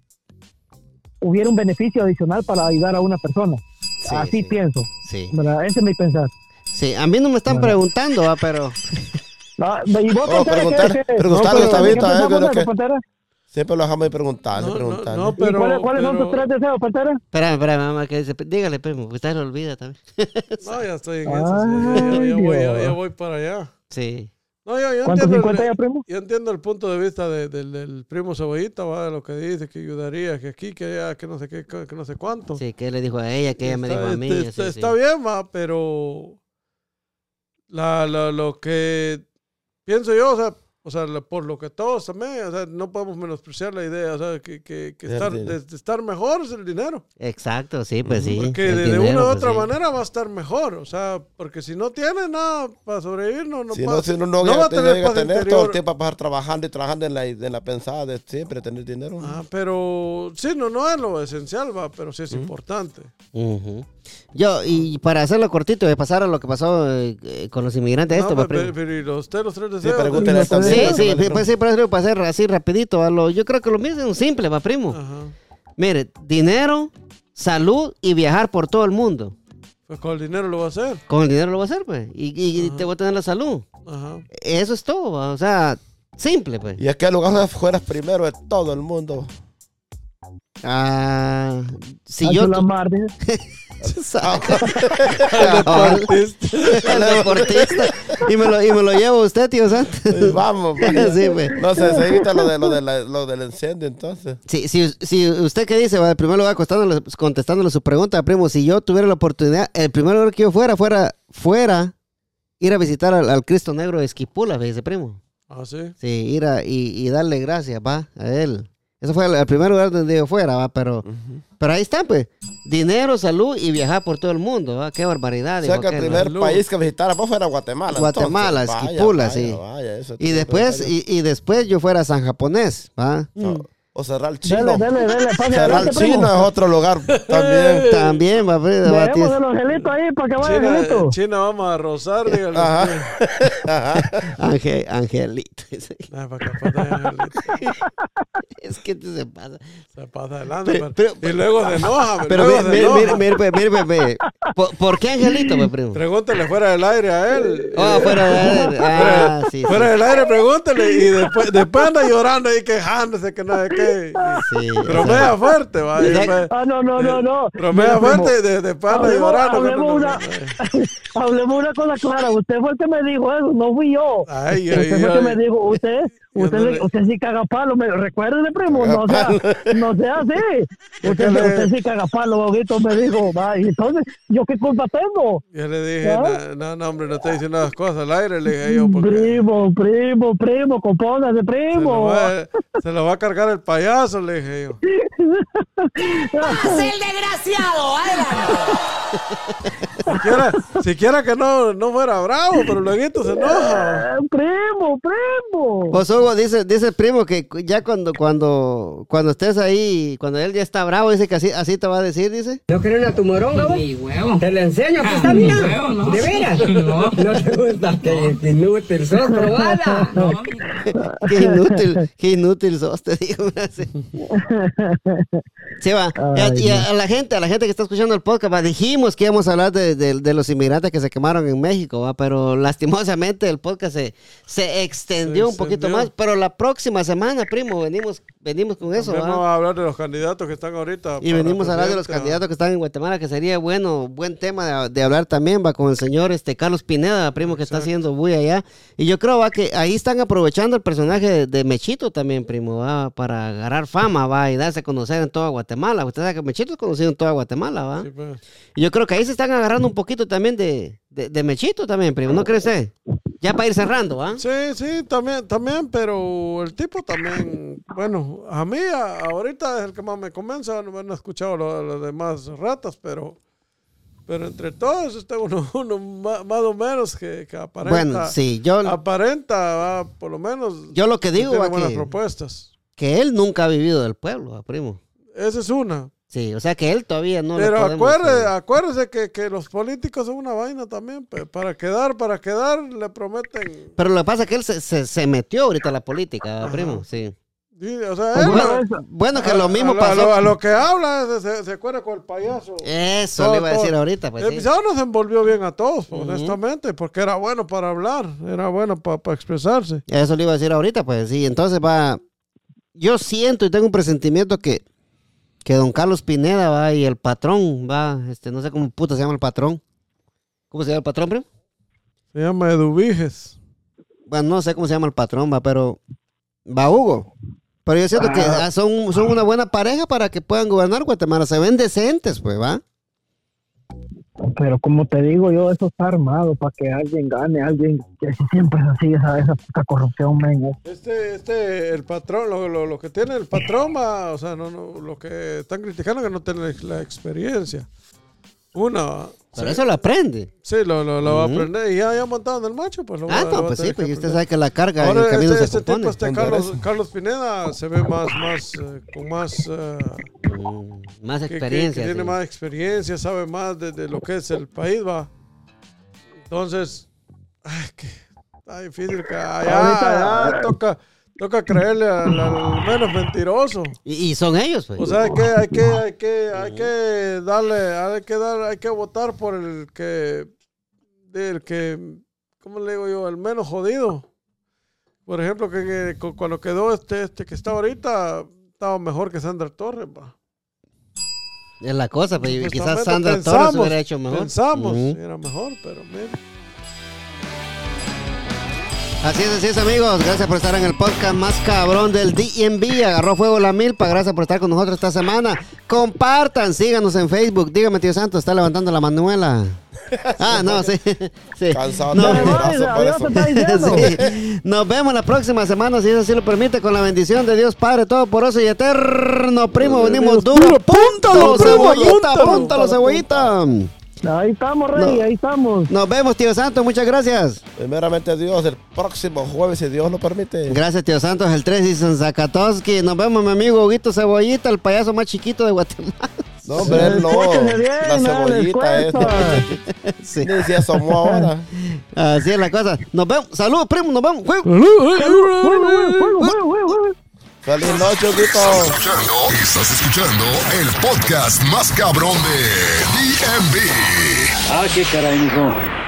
hubiera un beneficio adicional para ayudar a una persona. Sí, Así sí. pienso, Sí. ¿verdad? Ese es mi pensar. Sí, a mí no me están Bueno. preguntando, ah, pero Ah, ¿y vos, Oh, Pantera, preguntar- qué- qué- preguntar, no, pero, Gustavito, ¿qué eh, pensamos pero de eso, que- Pantera? Siempre lo dejamos de preguntarle, No, no, preguntarle. no, ¿Y pero, cuáles, cuáles son pero- tus tres deseos, Pantera? espérame, espérame, mamá, que dice, dígale, primo, que usted lo olvida también. No, ya estoy en eso. Sí, ya, ya- ya Ay, voy, ya, Dios. ya voy para allá. Sí. No, yo, yo ¿Cuánto entiendo, cincuenta el, ya, primo? yo entiendo el punto de vista de, de, del primo Cebollita, ¿va? De lo que dice, que ayudaría, que aquí, que allá, que no sé qué, que no sé cuánto. Sí, que él le dijo a ella, que ella me Está- dijo a mí. está, así, está, sí. está bien, va, pero la, la, lo que pienso yo, o sea, o sea, la- por lo que todos también, o sea, no podemos menospreciar la idea, o sea, que, que, que El estar, dinero. de, de estar mejor es el dinero. Exacto, sí, pues sí. Porque el de, de dinero, una u pues, otra sí. manera va a estar mejor, o sea, porque si no tiene nada para sobrevivir, no, no, Si pa- no, si uno no, no llega va a a tener, tener llega a paz tener todo interior. el tiempo para pasar trabajando y trabajando en la, en la pensada de siempre tener dinero. Ah, pero sí, no, no es lo esencial, va, pero sí es importante. Ujú. Yo, y para hacerlo cortito, de pasar a lo que pasó eh, eh, con los inmigrantes, esto, No, pues, pero, primo. pero ¿y los, usted los tres Sí, deseos? pregúntale a él Sí, también. Sí, Dale, sí, Dale, pues sí, pero eso para hacer así rapidito. a lo- yo creo que lo mismo es simple, va, primo. Ajá. Mire, dinero, salud y viajar por todo el mundo. Pues con el dinero lo va a hacer. Con el dinero lo va a hacer, pues. Y, y- y Ajá. te voy a tener la salud. Ajá. Eso es todo, va, o sea, simple, pues. Y es que el lugar donde fueras primero de todo el mundo. Ah, si Alzo yo... la tu- mar, dice. Cabal. El deportista. Y me lo, y me lo llevo usted, tío Santos. Y vamos, vaya. Sí, pues. No sé, se evita lo, de, lo, de la- lo del incendio entonces. Si, si, si usted qué dice, va, en primer lugar, contestándole, contestándole su pregunta, primo, si yo tuviera la oportunidad, el primer lugar que yo fuera, fuera, fuera, ir a visitar al, al Cristo Negro de Esquipula, fíjese, primo. Ah, sí. Sí, ir a, y, y darle gracias, va, a él. Ese fue el, el primer lugar donde yo fuera, va, pero, pero ahí está, pues. Dinero, salud y viajar por todo el mundo, va. Qué barbaridad. O sea dijo que el aquel, primer Salud. país que visitara vos fuera Guatemala. Guatemala, entonces. Vaya, Esquipula, vaya, sí. vaya, eso Y tiene después, comentario. y, y después yo fuera a San Japonés, va. O- O cerrar el chino. Dele, dele, dele, pase Cerrar el adelante, primo. chino es otro lugar también. También, va, primo, va, tío. Dejemos el angelito ahí para que vaya China, angelito. China, vamos a rozar, dígale. Ajá. Ángel, Angelito. Ay, para que pase Angelito. Es que te se pasa. Se pasa adelante. Pero- pero- pero- y luego se enoja. Pero luego mire, se mire, enoja. mire, mire, mire, mire, mire. ¿Por, por qué Angelito, pues, primo? Pregúntele fuera del aire a él. Oh, Eh, fuera de Ah, sí, fuera sí. del aire, pregúntele. Y después, después anda llorando y quejándose que no sé qué. Sí, Bromea fuerte, va. y después- Ah, no, no, no, no. Bromea Mira, primo, fuerte y de- después anda Hablemos, llorando. que hablemos no- una, hablemos una cosa clara. Usted fue el que me dijo eso, no fui yo. Ay, ay, Usted fue el que me ay. dijo, usted, Yo usted, no le- le- usted sí caga palo. Me, recuérdese, primo, no sea, no sea así. Usted, que le- usted sí caga palo, Boguito, me dijo. Va, y entonces, ¿yo qué culpa tengo? Yo le dije, ¿Ah? no, no, no, hombre, no estoy diciendo las cosas al aire, le dije yo, porque Primo, primo, primo, compóngase, se lo, primo. va, se lo va a cargar el payaso, le dije yo. ¡Es el desgraciado! ¡Adelante! Siquiera, siquiera que no, no fuera bravo, pero luego se enoja. Eh, primo, primo. Pues Hugo, dice, dice el primo que ya cuando, cuando, cuando estés ahí, cuando él ya está bravo, dice que así, así te va a decir, dice. ¿No quieren a tu moronga, vos? Mi huevo. Te la enseño, aquí Ah, está mi bien. huevo, no. ¿De veras? No. No te gusta que que inútil sos, probada. No, Qué inútil, qué inútil sos, te digo. así. Sí, va. Y a- Ay, y a, a la gente, a la gente que está escuchando el podcast, va, dijimos que íbamos a hablar de, de- de los inmigrantes que se quemaron en México, va, pero lastimosamente el podcast se, se extendió Se un poquito extendió. más. Pero la próxima semana, primo, venimos, venimos con eso, También va. vamos a hablar de los candidatos que están ahorita. Y para venimos a hablar de los presidente, candidatos que están en Guatemala, que sería bueno, buen tema de, de hablar también, va, con el señor este Carlos Pineda, primo, que está haciendo bulla allá. Y yo creo, va, que ahí están aprovechando el personaje de, de Mechito también, primo, va, para agarrar fama, va, y darse a conocer en toda Guatemala. Usted sabe que Mechito es conocido en toda Guatemala, va. Sí, pues. Y yo creo que ahí se están agarrando un poquito también de, de, de Mechito también, primo, ¿no crees? eh? Ya para ir cerrando, ¿va? Sí, sí, también, también, pero el tipo también, bueno, a mí a- ahorita es el que más me convence, no, no he escuchado lo- las demás ratas, pero, pero entre todos está uno, uno ma- más, o menos que, que aparenta, Bueno, sí, yo, aparenta, va, por lo menos, yo lo que digo, tiene va, buenas que, propuestas. que él nunca ha vivido del pueblo, ¿va, primo? Esa es una. Sí, o sea que él todavía no le Pero podemos, acuérdese, eh, acuérdese que, que los políticos son una vaina también. pe- Para quedar, para quedar, le prometen. Pero lo que pasa es que él se, se, se metió ahorita a la política, ¿va, Ajá. primo? Sí. Sí, o sea, Pues él- Bueno, bueno, que lo mismo a, a pasó. A lo, a lo que habla, se, se, se acuerda con el payaso. Eso Todo, le iba a decir todo. ahorita, pues el sí. pisado no se envolvió bien a todos, Ujú. honestamente, porque era bueno para hablar, era bueno para expresarse. Eso le iba a decir ahorita, pues sí. Entonces va. Yo siento y tengo un presentimiento que, que don Carlos Pineda va y el patrón va, este, no sé cómo puta se llama el patrón. ¿Cómo se llama el patrón, primo? Se llama Eduviges. bueno, no sé cómo se llama el patrón, va, pero va Hugo. Pero yo siento que ah, son, son una buena pareja para que puedan gobernar Guatemala. Se ven decentes, pues, ¿va? Pero como te digo yo, eso está armado para que alguien gane, alguien que siempre es así, esa, esa puta corrupción, men. Este, este, el patrón, lo, lo, lo que tiene el patrón, va, o sea, no, no, lo que están criticando es que no tiene la experiencia. Una. Pero sí, eso lo aprende. Sí, lo, lo, lo uh-huh. va a aprender. Y ya, ya montado en el macho, pues lo Ah, va, no, lo pues va sí, pues y usted aprender. sabe que la carga Ahora, en el camino este, se este compone. tipo, este Carlos, Carlos Pineda, se ve más, más, eh, con más... Uh, mm, más que, experiencia. Que, que tiene sí. más experiencia, sabe más de, de lo que es el país, va. Entonces, ay, que está difícil que allá, allá toca... Toca creerle al, al menos mentiroso. Y, y son ellos, pues. O sea, hay que, hay que, hay que, hay que darle, hay que dar, hay que votar por el que, el que, ¿cómo le digo yo? El menos jodido. Por ejemplo, que, que cuando quedó este, este que está ahorita, estaba mejor que Sandra Torres, va. Es la cosa, pues quizás Sandra pensamos, Torres hubiera hecho mejor. Pensamos, Uh-huh. era mejor, pero mira. Así es, así es, amigos. Gracias por estar en el podcast más cabrón del D M V. Agarró fuego la milpa. Gracias por estar con nosotros esta semana. Compartan, síganos en Facebook. Dígame, tío Santos, está levantando la Manuela. Ah, no, sí. sí. Cansado No, de brazo por eso. sí. Nos vemos la próxima semana, si eso así lo permite, con la bendición de Dios Padre Todopoderoso y Eterno. Primo, venimos duro. ¡Púntalo, cebollita! ¡Púntalo, cebollita! Ahí estamos, Rey, No. ahí estamos. Nos vemos, tío Santos. Muchas gracias. Primeramente Dios, el próximo jueves, si Dios lo permite. Gracias, tío Santos. El tres y San Zakatoski. Nos vemos, mi amigo Huguito Cebollita, el payaso más chiquito de Guatemala. No, hombre, él no. Escúchese bien, La no, cebollita les es. cuesta. Sí. Ni si asomó ahora. Así es la cosa. Nos vemos. Saludos, primo. Nos vemos. Juego. Fuego, fuego, fuego, fuego, fuego. Feliz noche, Huguito. Estás escuchando, estás escuchando el podcast más cabrón de D M V. Ah, qué caray, mijo.